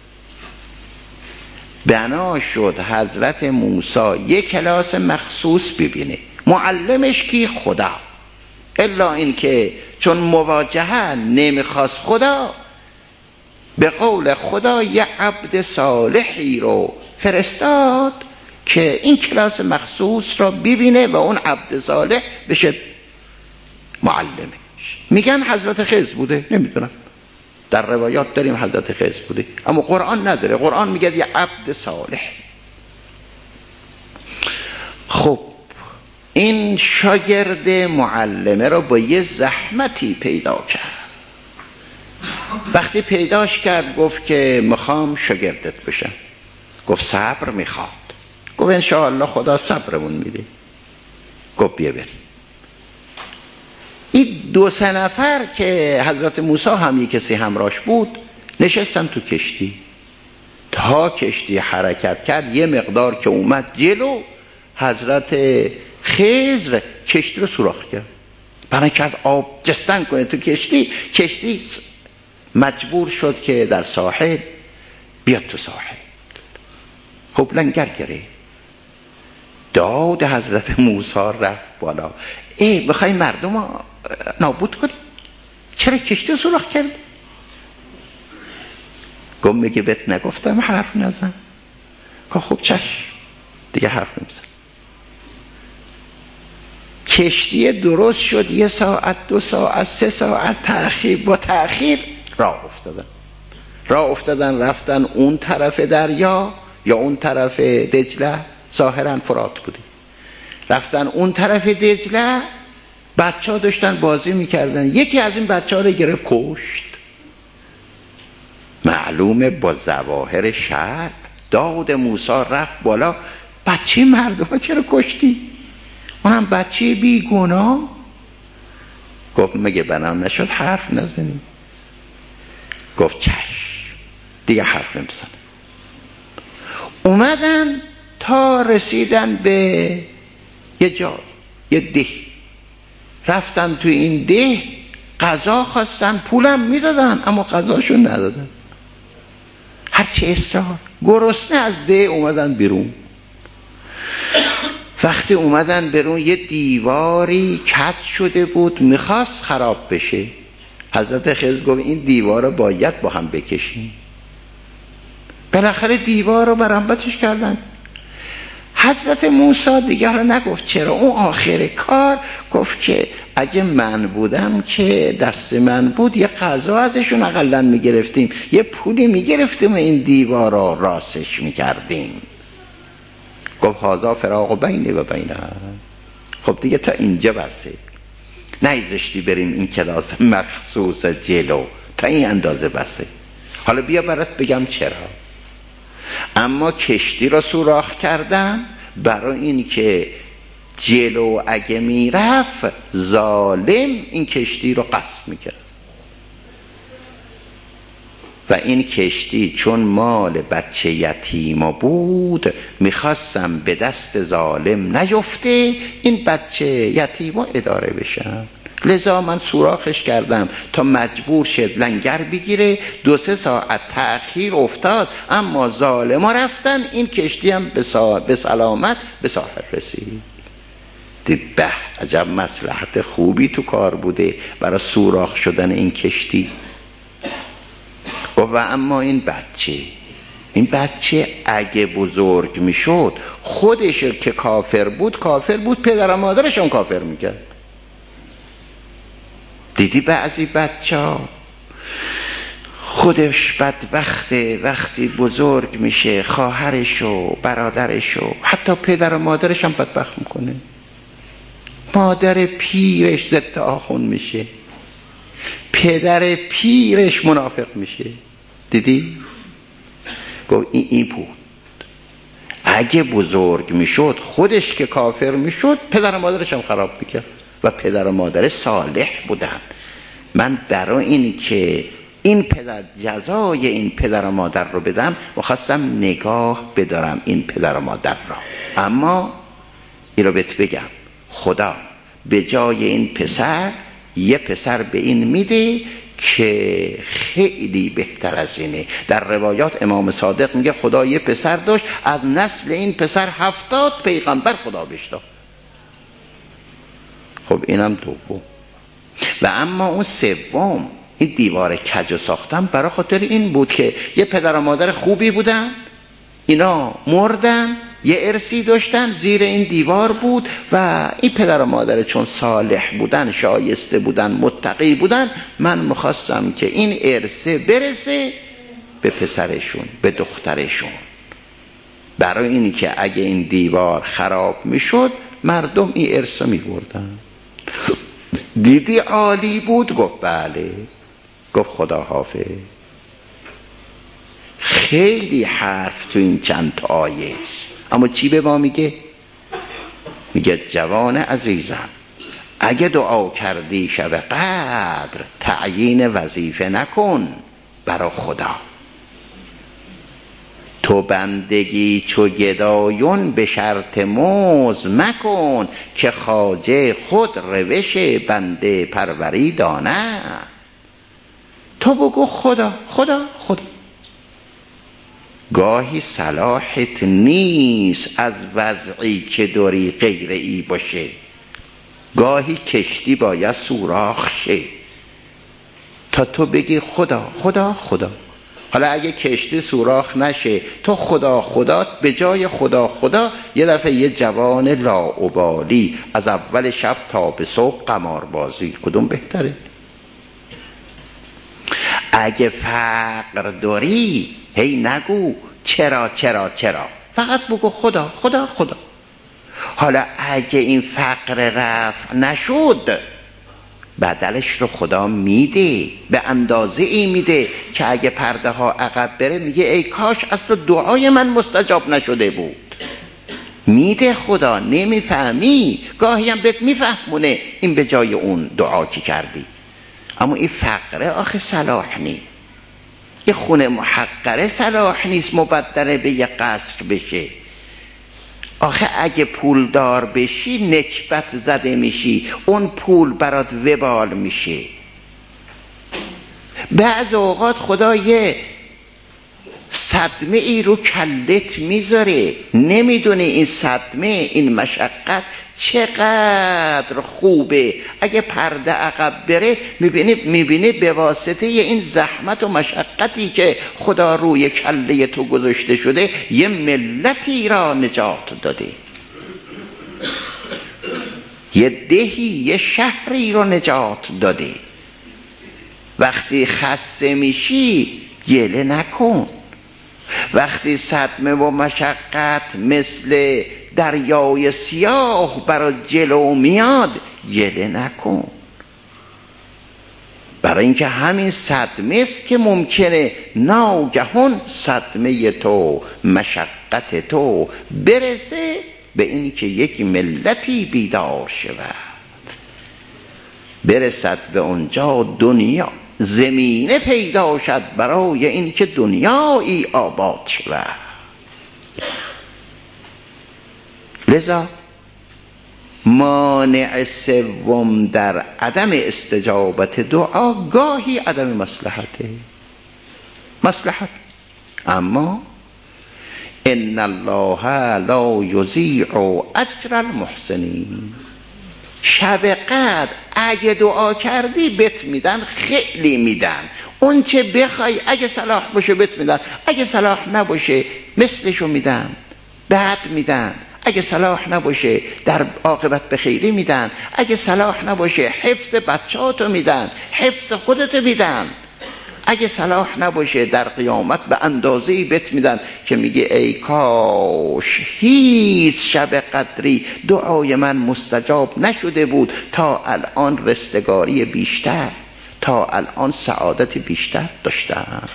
بنا شد حضرت موسی یک کلاس مخصوص ببینه. معلمش کی؟ خدا. الا این که چون مواجهه نمیخواست خدا، به قول خدا یه عبد صالحی رو فرستاد که این کلاس مخصوص را ببینه و اون عبد صالح بشه معلمش. میگن حضرت خضر بوده، نمیدونم، در روایات داریم حضرت خضر بوده اما قرآن نداره. قرآن میگه یه عبد صالح. خب این شاگرد معلمه رو با یه زحمتی پیدا کرد. وقتی پیداش کرد گفت که میخوام شاگردت بشم. گفت صبر میخواد. گفت انشاءالله خدا صبرمون میده. گفت بیا بریم. این 2-3 نفر که حضرت موسی هم یک کسی همراهش بود نشستن تو کشتی. تا کشتی حرکت کرد یه مقدار که اومد جلو، حضرت خضر کشتی رو سوراخ کرد. برای کرد آب جستن کنه تو کشتی. کشتی مجبور شد که در ساحل بیاد تو ساحل. خب لنگر گرفت. داد حضرت موسی رفت بالا. بخوای مردم رو نابود کنی؟ چرا کشتی رو سوراخ کردی؟ گفت میگه بهت نگفتم حرف نزن. گفت خب چشم، دیگه حرف نمیزن. کشتی درست شد 1 ساعت 2 ساعت 3 ساعت تأخیر، با تأخیر راه افتادن رفتن اون طرف دریا یا اون طرف دجله، ظاهرا فرات بوده. رفتن اون طرف دجله، بچه ها داشتن بازی میکردن. یکی از این بچه ها رو گرفت کشت. معلومه با ظواهر شرع. داد موسی رفت بالا. بچه مردم چرا کشتی؟ اونم بچه بی گناه. گفت مگه بنام نشد حرف نزنی؟ گفت چشم، دیگه حرف نمیزنه. اومدن تا رسیدن به یه جای، یه ده. رفتن تو این ده، غذا خواستن، پولم میدادن اما غذاشون ندادن. هرچی اصرار. گرسنه از ده اومدن بیرون. وقتی اومدن بیرون یه دیواری کج شده بود، میخواست خراب بشه. حضرت خضر گفت این دیوار رو باید با هم بکشیم. بالاخره دیوار رو مرمتش کردن. حضرت موسی دیگه حالا نگفت چرا، اون آخر کار گفت که اگه من بودم که دست من بود یه غذا ازشون اقلا میگرفتیم، یه پولی میگرفتیم و این دیوار رو راستش میکردیم. گفت هازا فراق بینی و بینه. خب دیگه تا اینجا بسه، نیزشتی بریم این کلاس مخصوص جلو، تا این اندازه بسه. حالا بیا برات بگم چرا. اما کشتی را سوراخ کردم برای این که جلو اگه میرفت ظالم این کشتی رو غصب میکرد و این کشتی چون مال بچه یتیما بود میخواستم به دست ظالم نیفته، این بچه یتیما اداره بشن. لذا من سوراخش کردم تا مجبور شد لنگر بگیره. 2-3 ساعت تأخیر افتاد، اما ظالما رفتن، این کشتی هم به سلامت به ساحل رسید. دید به عجب مصلحت خوبی تو کار بوده برای سوراخ شدن این کشتی. و اما این بچه اگه بزرگ میشد خودش که کافر بود، پدر و مادرش هم کافر میکرد. دیدی بعضی بچه ها خودش بدبخته، وقتی بزرگ میشه خواهرشو، برادرشو، حتی پدر و مادرش هم بدبخت میکنه. مادر پیرش ضد آخون میشه، پدر پیرش منافق میشه. دیدی؟ گفت این بود. اگه بزرگ میشد خودش که کافر میشد، پدر و مادرش هم خراب میکرد و پدر و مادر صالح بودن. من برای این که جزای این پدر و مادر رو بدم میخواستم نگاه بدارم این پدر و مادر را. اما این رو بهت بگم، خدا به جای این پسر یه پسر به این میده که خیلی بهتر از اینه. در روایات امام صادق میگه خدا یه پسر داشت، از نسل این پسر 70 پیغمبر خدا بهش داد. خب اینم دوم. و اما اون سوم، این دیوار کج ساختم برای خاطر این بود که یه پدر و مادر خوبی بودن، اینا مردن، یه ارثی داشتن، زیر این دیوار بود و این پدر و مادر چون صالح بودن، شایسته بودن، متقی بودن، من میخواستم که این ارثه برسه به پسرشون، به دخترشون، برای اینی که اگه این دیوار خراب میشد مردم این ارثه میبردن. دیدی عالی بود؟ گفت بله. گفت خدا حافظ. خیلی حرف تو این چند تا آیه است، اما چی به ما میگه؟ میگه جوان عزیزم، اگه دعا کردی شب قدر تعیین وظیفه نکن برا خدا. تو بندگی چو گدایون به شرط موز مکن، که خواجه خود روش بنده پروری دانه. تو بگو خدا خدا خدا. گاهی صلاحت نیست از وضعی که داری غیر ای باشه، گاهی کشتی باید سوراخ شه تا تو بگی خدا خدا خدا. حالا اگه کشتی سوراخ نشه تو خدا خدا، به جای خدا خدا یه دفعه یه جوان لاابالی از اول شب تا به صبح قماربازی، کدوم بهتره؟ اگه فقر داری هی نگو چرا چرا چرا، فقط بگو خدا خدا خدا. حالا اگه این فقر رفع نشد، بدلش رو خدا میده، به اندازه ای میده که اگه پرده ها عقب بره میگه ای کاش اصلا دعای من مستجاب نشده بود. میده خدا، نمیفهمی، گاهی هم بهت میفهمونه این به جای اون دعا که کردی. اما این فقره آخه صلاح نیست، یه خونه محقره صلاح نیست مبدله به یه قصر بشه. آخه اگه پولدار بشی نکبت زده میشی، اون پول برات وبال میشه. بعض اوقات خدا یه صدمه ای رو کلت میذاره، نمیدونی این صدمه، این مشقت چقدر خوبه. اگه پرده عقب بره میبینی به واسطه این زحمت و مشقتی که خدا روی کله تو گذاشته شده یه ملتی را نجات داده، یه دهی، یه شهری رو نجات داده. وقتی خسته میشی گله نکن، وقتی صدمه و مشقت مثل دریای سیاه برای جلو میاد گله نکن، برای اینکه همین صدمه است که ممکنه ناگهان صدمه تو، مشقت تو برسه به اینی که یک ملتی بیدار شود، برسد به اونجا دنیا زمینه پیدا شد برای این که دنیایی آباد شود. لذا مانع سوم در عدم استجابت دعا گاهی عدم مصلحته، مصلحت. اما ان الله لا یضیع اجر المحسنین، شب قدر اگه دعا کردی بت میدن، خیلی میدن، اون چه بخوای، اگه صلاح باشه بت میدن، اگه صلاح نباشه مثلشو میدن، بعد میدن، اگه صلاح نباشه در عاقبت به خیری میدن، اگه صلاح نباشه حفظ بچهاتو میدن، حفظ خودتو میدن، اگه صلاح نباشه در قیامت به اندازه‌ای بت میدن که میگه ای کاش هیچ شب قدری دعای من مستجاب نشده بود، تا الان رستگاری بیشتر، تا الان سعادت بیشتر داشتم.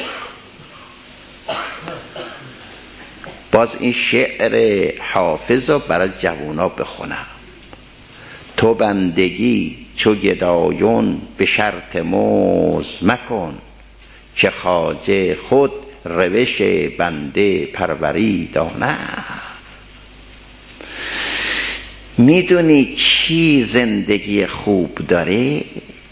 باز این شعر حافظ رو برای جوونا بخونم. تو بندگی چو گدایون به شرط مزد مکن، که خواجه خود روش بنده پروری دانه. میدونی کی زندگی خوب داره؟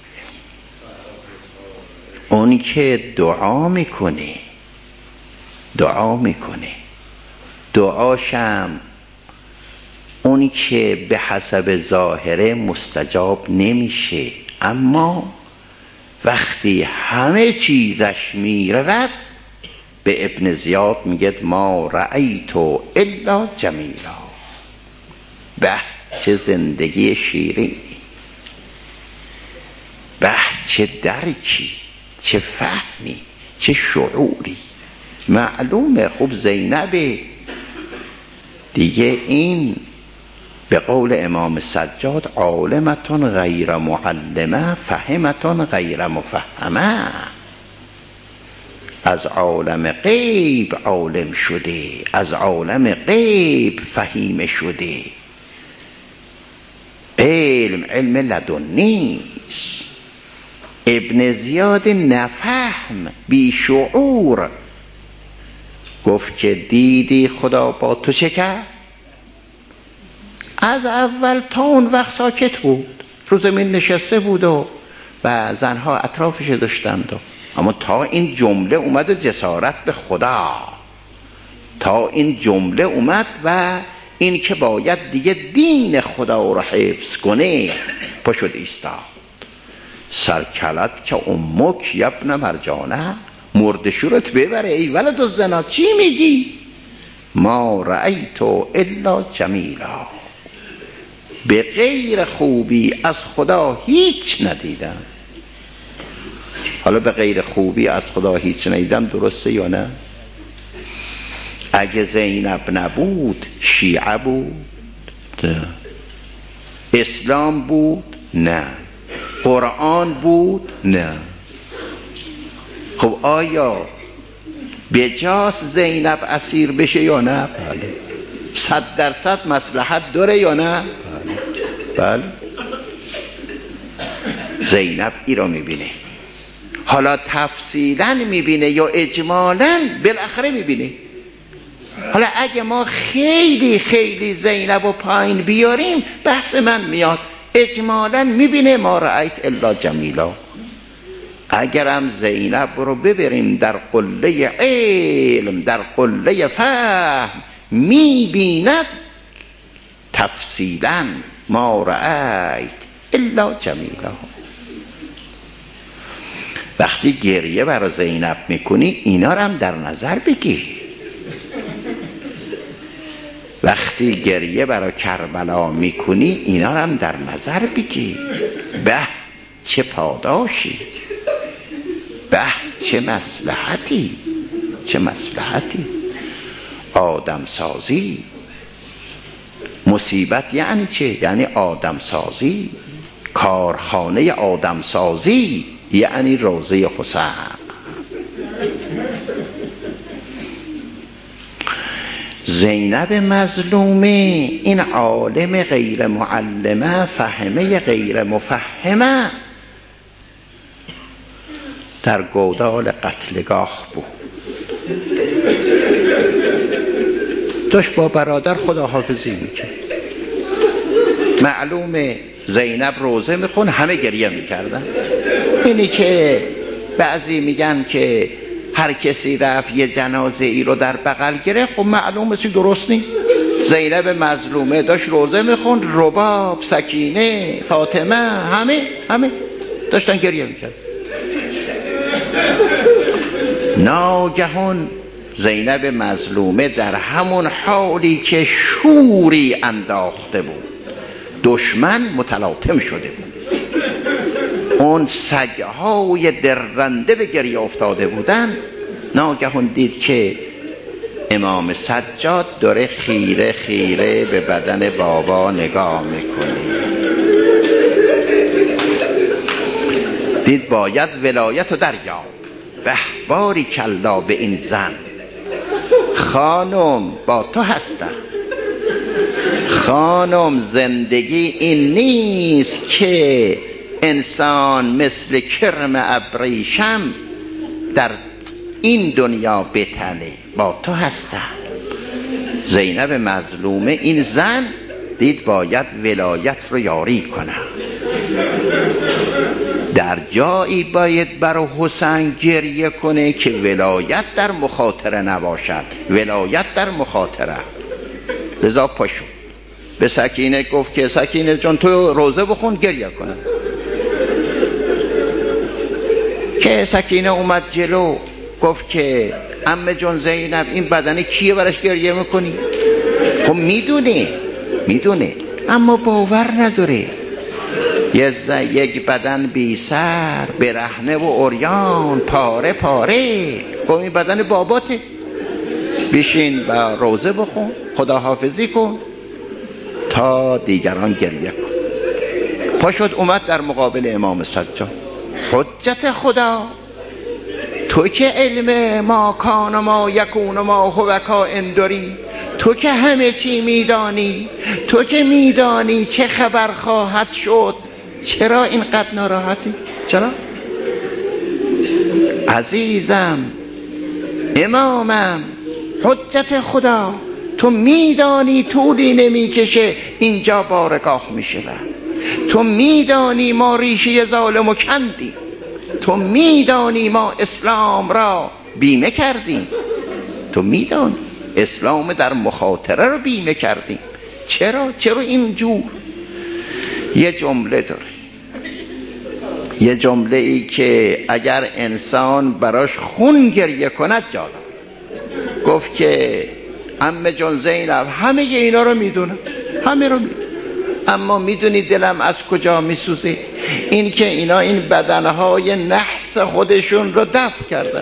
اون که دعا میکنه، دعا میکنه، دعاشم اون که به حسب ظاهره مستجاب نمیشه، اما وقتی همه چیزش میرود، به ابن زیاد میگه ما رأیت الا جمیلا. به چه زندگی شیرینی، به چه درکی، چه فهمی، چه شعوری. معلومه خب زینب دیگه این به قول امام سجاد عالمتون غیر معلمه، فهمتون غیر مفهمه. از عالم غیب عالم شده، از عالم غیب فهیم شده. علم لدنی است. ابن زیاد نفهم بی شعور گفت که دیدی خدا با تو چه کرد؟ از اول تا اون وقت ساکت بود، رو زمین نشسته بود و زنها اطرافش داشتند، اما تا این جمله اومد و جسارت به خدا، تا این جمله اومد و این که باید دیگه دین خدا رو حفظ کنه، پشت ایستاد. سرکلت که امک یبن مرجانه، مردشورت ببره ای ولد الزنا. چی میگی؟ ما رأیت الا جمیلا، به غیر خوبی از خدا هیچ ندیدم. حالا به غیر خوبی از خدا هیچ ندیدم درسته یا نه؟ اگه زینب نبود شیعه بود؟ اسلام بود؟ نه. قرآن بود؟ نه. خب آیا به جاست زینب اسیر بشه یا نه؟ بله. 100% مصلحت داره یا نه؟ بله. زینب ای را میبینه. حالا تفصیلا میبینه یا اجمالا؟ بالاخره میبینه. حالا اگه ما خیلی خیلی زینب و پایین بیاریم بحث من میاد. اجمالا میبینه ما رأیت الا جمیلا. اگرم زینب رو ببریم در قله علم، در قله فهم، میبیند تفصیلا ما رأیت الا جمیلا. وقتی گریه برای زینب میکنی اینا رو هم در نظر بگیر. وقتی گریه برای کربلا میکنی اینا رو هم در نظر بگیر. به چه پاداشی، به چه مصلحتی، چه مصلحتی. آدم سازی مصیبت یعنی چه؟ یعنی آدم سازی، کارخانه آدم سازی یعنی روضه حسین. زینب مظلومه این عالم غیر معلمه، فهمه غیر مفهمه، در گودال قتلگاه بود. داشت با برادر خداحافظی میکرد. معلومه زینب روزه میخون، همه گریه میکردن. اینی که بعضی میگن که هر کسی رفت یه جنازه ای رو در بغل گرفت، خب معلومه چی درست نیست. زینب مظلومه داشت روزه میخون، رباب، سکینه، فاطمه، همه داشتن گریه میکرد. ناگهان زینب مظلومه در همون حالی که شوری انداخته بود، دشمن متلاطم شده بود، اون سگهای درنده به گریه افتاده بودن، ناگهان دید که امام سجاد داره خیره خیره به بدن بابا نگاه میکنه. دید باید ولایت رو دریاب. به باری کلا به این زن، خانم با تو هستم. خانم زندگی این نیست که انسان مثل کرم ابریشم در این دنیا بتنه، با تو هستم. زینب مظلومه این زن دید باید ولایت رو یاری کنه. در جایی باید برای حسین گریه کنه که ولایت در مخاطره نباشد. ولایت در مخاطره. لذا پاشو به سکینه گفت که سکینه جان تو روزه بخون، گریه کنه. که سکینه اومد جلو گفت که عمه جان زینب این بدن کیه براش گریه میکنی؟ خب میدونه اما باور نداره. یک بدن بی سر، برهنه و عریان، پاره پاره. خب این بدن باباته، بشین و روزه بخون، خداحافظی کن تا دیگران گریه کن. پاشد اومد در مقابل امام سجاد. حجت خدا، تو که علم ما کان و ما یکون و ما هو کائن داری، تو که همه چی میدانی، تو که میدانی چه خبر خواهد شد، چرا اینقدر ناراحتی؟ چرا؟ عزیزم، امامم، حجت خدا، تو میدانی طولی نمیکشه اینجا بارگاه میشه. تو میدانی ما ریشه ظالم و کندیم، تو میدانی ما اسلام را بیمه کردیم، تو میدانی اسلام در مخاطره رو بیمه کردیم. چرا اینجور؟ یه جمله داره، یه جمله ای که اگر انسان براش خون گریه کند جالب. گفت که عمه جان زینب همه اینا رو میدونم، همه رو میدونم، اما میدونی دلم از کجا میسوزه؟ این که اینا این بدنهای نحس خودشون رو دفن کردن،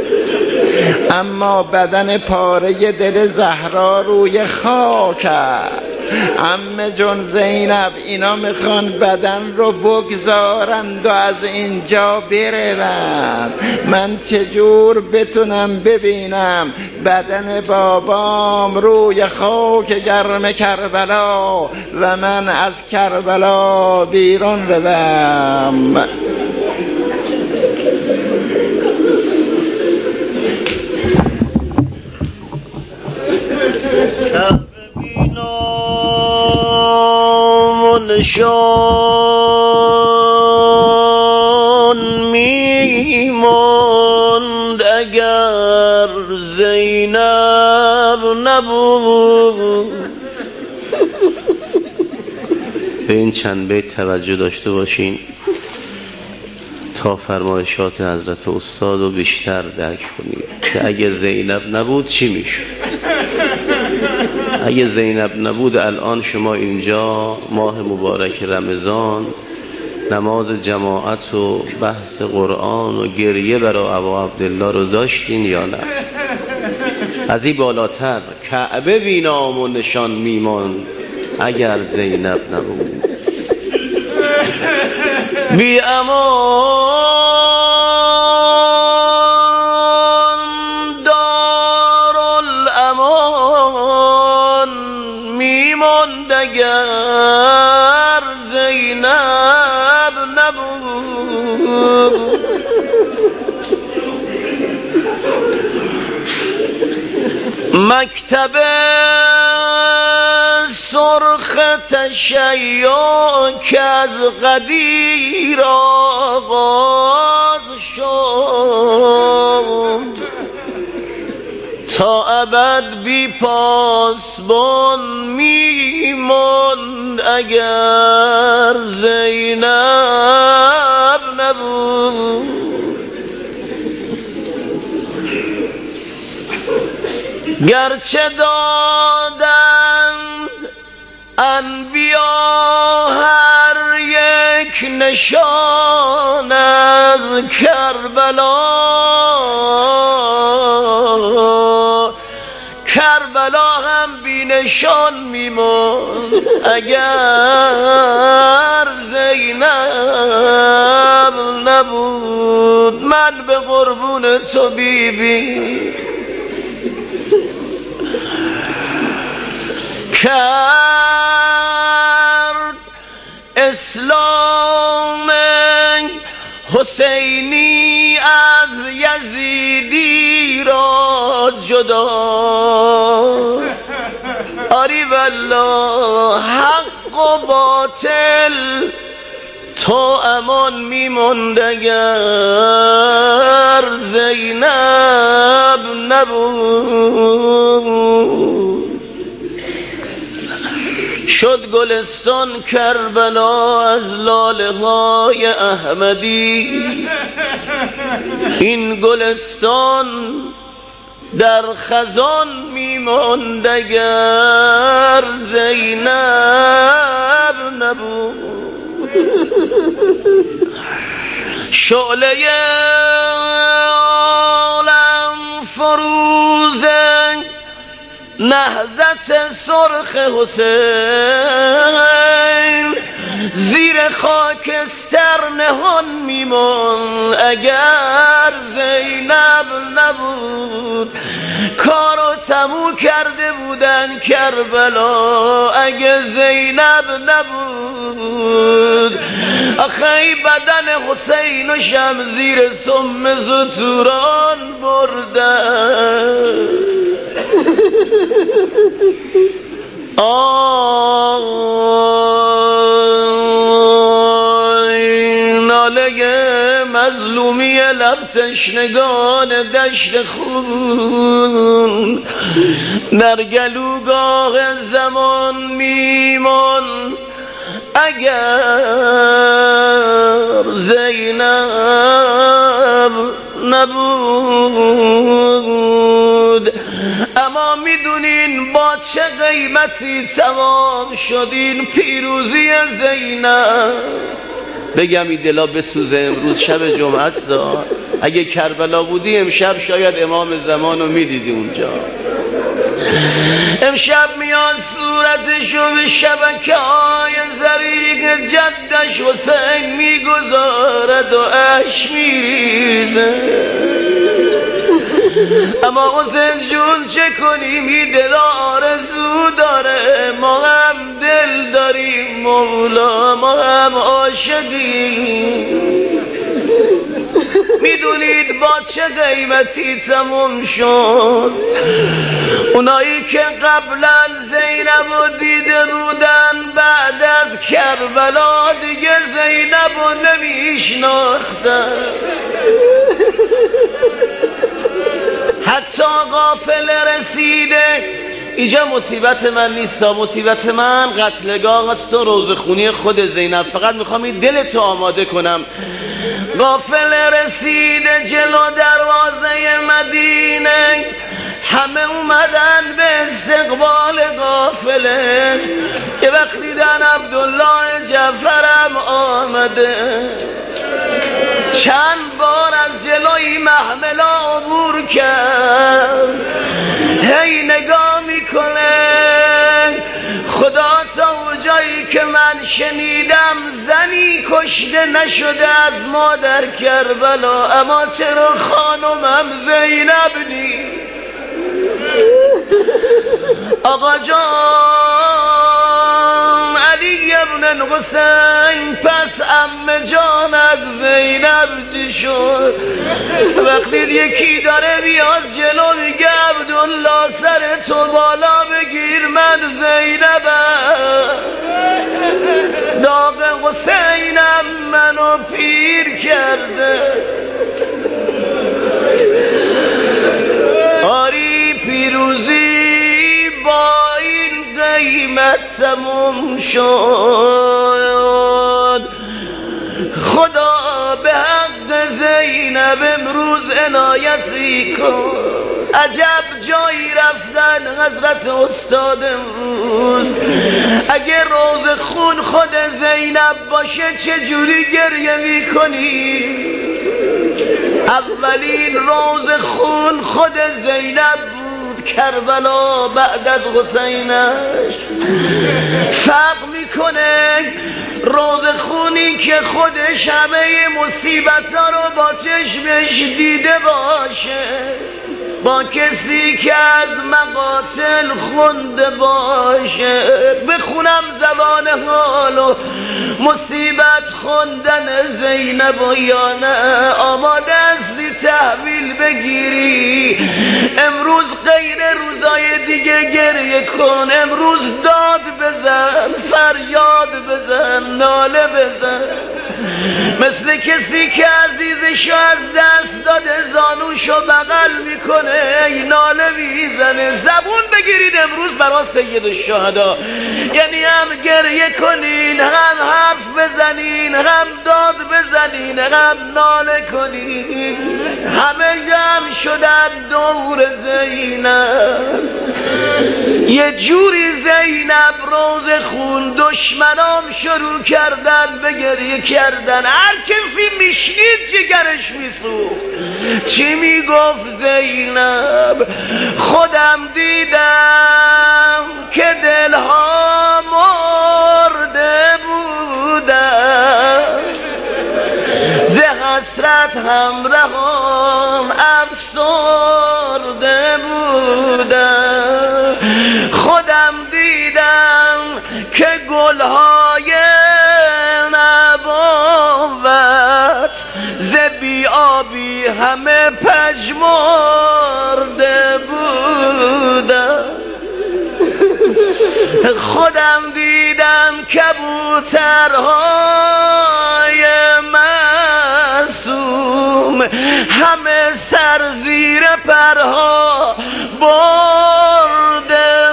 اما بدن پاره دل زهرا روی خاک است. عمه جون زینب اینا میخوان بدن رو بگذارند و از اینجا بروند. من چجور بتونم ببینم بدن بابام روی خاک گرم کربلا و من از کربلا بیرون روم؟ نشان میماند اگر زینب نبود. به این چند بیت توجه داشته باشین تا فرمایشات حضرت استاد رو بیشتر درک کنید که اگه زینب نبود چی میشد. اگه زینب نبود الان شما اینجا ماه مبارک رمضان نماز جماعت و بحث قرآن و گریه برای ابا عبدالله رو داشتین یا نه؟ از این بالاتر کعبه بینام و نشان میمان اگر زینب نبود. بی امان دارالامان میماند اگر زینب نبود. مکتب سرخ تشیع که از قدیر آغاز شد تا ابد بی پاسبان میماند اگر زینب نبود. گرچه دادند انبیا هر یک نشان از کربلا هم بی نشان میماند اگر زینب نبود. من به قربون تو بیبی کرد اسلام حسینی از یزیدی را جدا. آری والله حق و باطل تو امان میماند اگر زینب نبود. شد گلستان کربلا از لاله های احمدی، این گلستان در خزان میماند اگر زینب نبود. شعله عالم فروز نهضت سرخ حسین زیر خاکستر نهان میمان اگر زینب نبود. کارو تموم کرده بودن کربلا اگه زینب نبود. آخه بدن حسین و شمزیر سم زتوران بردن. ناله مظلومی لب تشنگان دشت خون در گلوگاه زمان میمان اگر زینب نبود. اما میدونین با چه قیمتی تمام شدین پیروزی زینب. بگم این دلا بسوزه امروز شب جمعه است. اگه کربلا بودی امشب شاید امام زمان رو میدیدی اونجا. امشب میاد صورتشو به شبکه های زریق جدش حسین میگذارد و اشک میریزه. اما حسین جون چه کنیم این دل آرزو داره. ما هم دل داریم مولا، ما هم عاشقیم. میدونید با چه قیمتی تموم شد. اونایی که قبلا زینب رو دیده بودن بعد از کربلا دیگه زینب رو نمیشناختن. حتی غافل رسیده. اینجا مصیبت من نیست، مصیبت من قتلگاه است و روزخونی خود زینب. فقط میخوام این دلتو آماده کنم. غافل رسیده جلو دروازه مدینه، همه اومدن به استقبال غافله. یه وقت دیدن عبدالله جعفرم آمده، چند بار از جلوی محمله عبور کرد. هی نگاه میکنه خدا تا اونجایی که من شنیدم زنی کشته نشده از ما در کربلا، اما چرا خانمم زینب نیست؟ آقا جان علی ابن الحسین پس عمه جانت زینب چی شد؟ وقتی یکی داره بیاد جلو میگه عبدالله سر تو بالا بگیر من زینبم، داغ حسینم منو پیر کرده. آری پیروزی با این قیمت تموم شد. خدا به حق زینب امروز عنایتی کن. عجب جایی رفتن حضرت استاد امروز. اگه روز خون خود زینب باشه چجوری گریه میکنی؟ اولین روز خون خود زینب بود، کربلا بعد از حسینش. فرق میکنه روز خونی که خودش همه مصیبت ها رو با چشمش دیده باشه با کسی که از مقاتل خونده باشه. بخونم زبان حال و مصیبت خوندن زینب و یا نه؟ آماده هستی تحویل بگیری؟ امروز غیر روزای دیگه گریه کن. امروز داد بزن، فریاد بزن، ناله بزن، مثل کسی که عزیزشو از دست داده زانوشو بغل میکنه ناله میزنه. زبون بگیرید امروز برای سید الشهدا، یعنی هم گریه کنین، هم حرف بزنین، هم داد بزنین، هم ناله کنین. همه جمع شدن دور زینب. یه جوری زینب روز خون دشمنام شروع کردن به گریه کردن. هر کسی میشنید جگرش میسوخت. چی میگفت زینب؟ خودم دیدم که دلها مرده بودم، ز حسرت همراهان افسرده بودم. خودم دیدم که گلهای نبوت ز بی آبی همه پژمرده بودم. خودم دیدم کبوترهای معصوم همه سر زیر پرها برده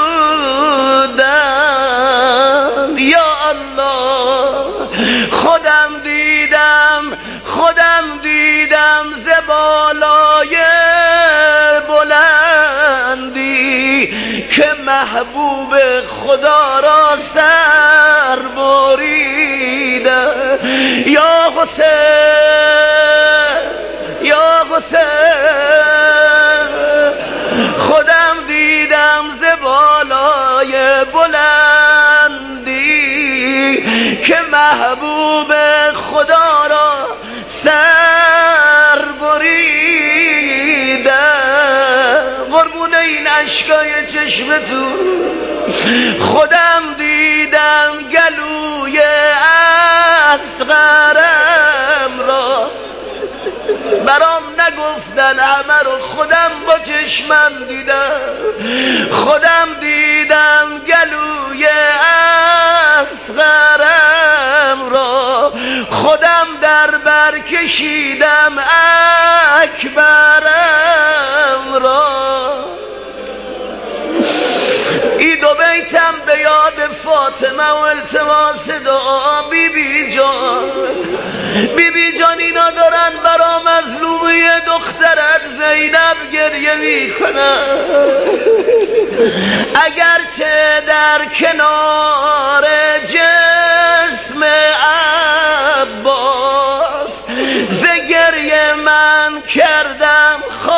بودن. یا الله، خودم دیدم ز بالای بلندی که محبوب خدا را سر بریده. یا حسین، یا حسین، خودم دیدم ز بالای بلندی که محبوب خدا را سر بریده. قربون این اشکای چشمتون خودم دیدم گلوی اصغرم را. برام نگفتن همه رو، خودم با چشمم دیدم. خودم دیدم گلوی اصغرم را، خودم در بر کشیدم اکبرم را. این دو بیتم به یاد فاطمه و التماس دعا. بیبی جان اینا دارن برا مظلومی دخترت زینب گریه میکنن. اگرچه در کنار جسم عباس ز گریه من کردم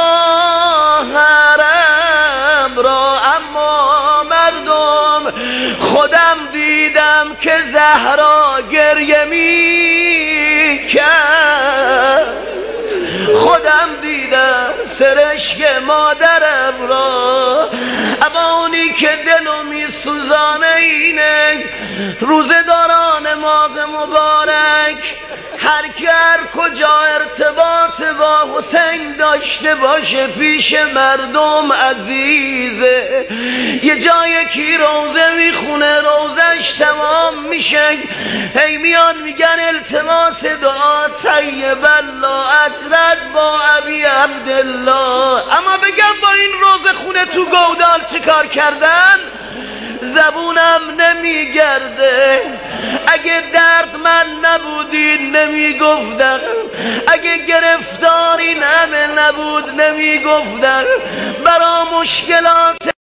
خواهرم را، اما مردم خودم دیدم که زهرا گریه می کرد. خودم دیدم دیدم سرشک مادرم را، ابانی که دلو می سوزانه اینه روزداران ماه مبارک. هر که هر کجا ارتباط با حسین داشته باشه پیش مردم عزیزه. یه جای کی روزه میخونه روزش تمام میشه، هی میان میگن التماس دعا طیب الله اجرت با ابی عبدالله. اما بگم با این روزه خونه تو گودال چه کار کردن؟ زبونم نمیگرده. اگه درد من نبودین نمیگفتم، اگه گرفتاری همه نبود نمیگفتم. برا مشکلات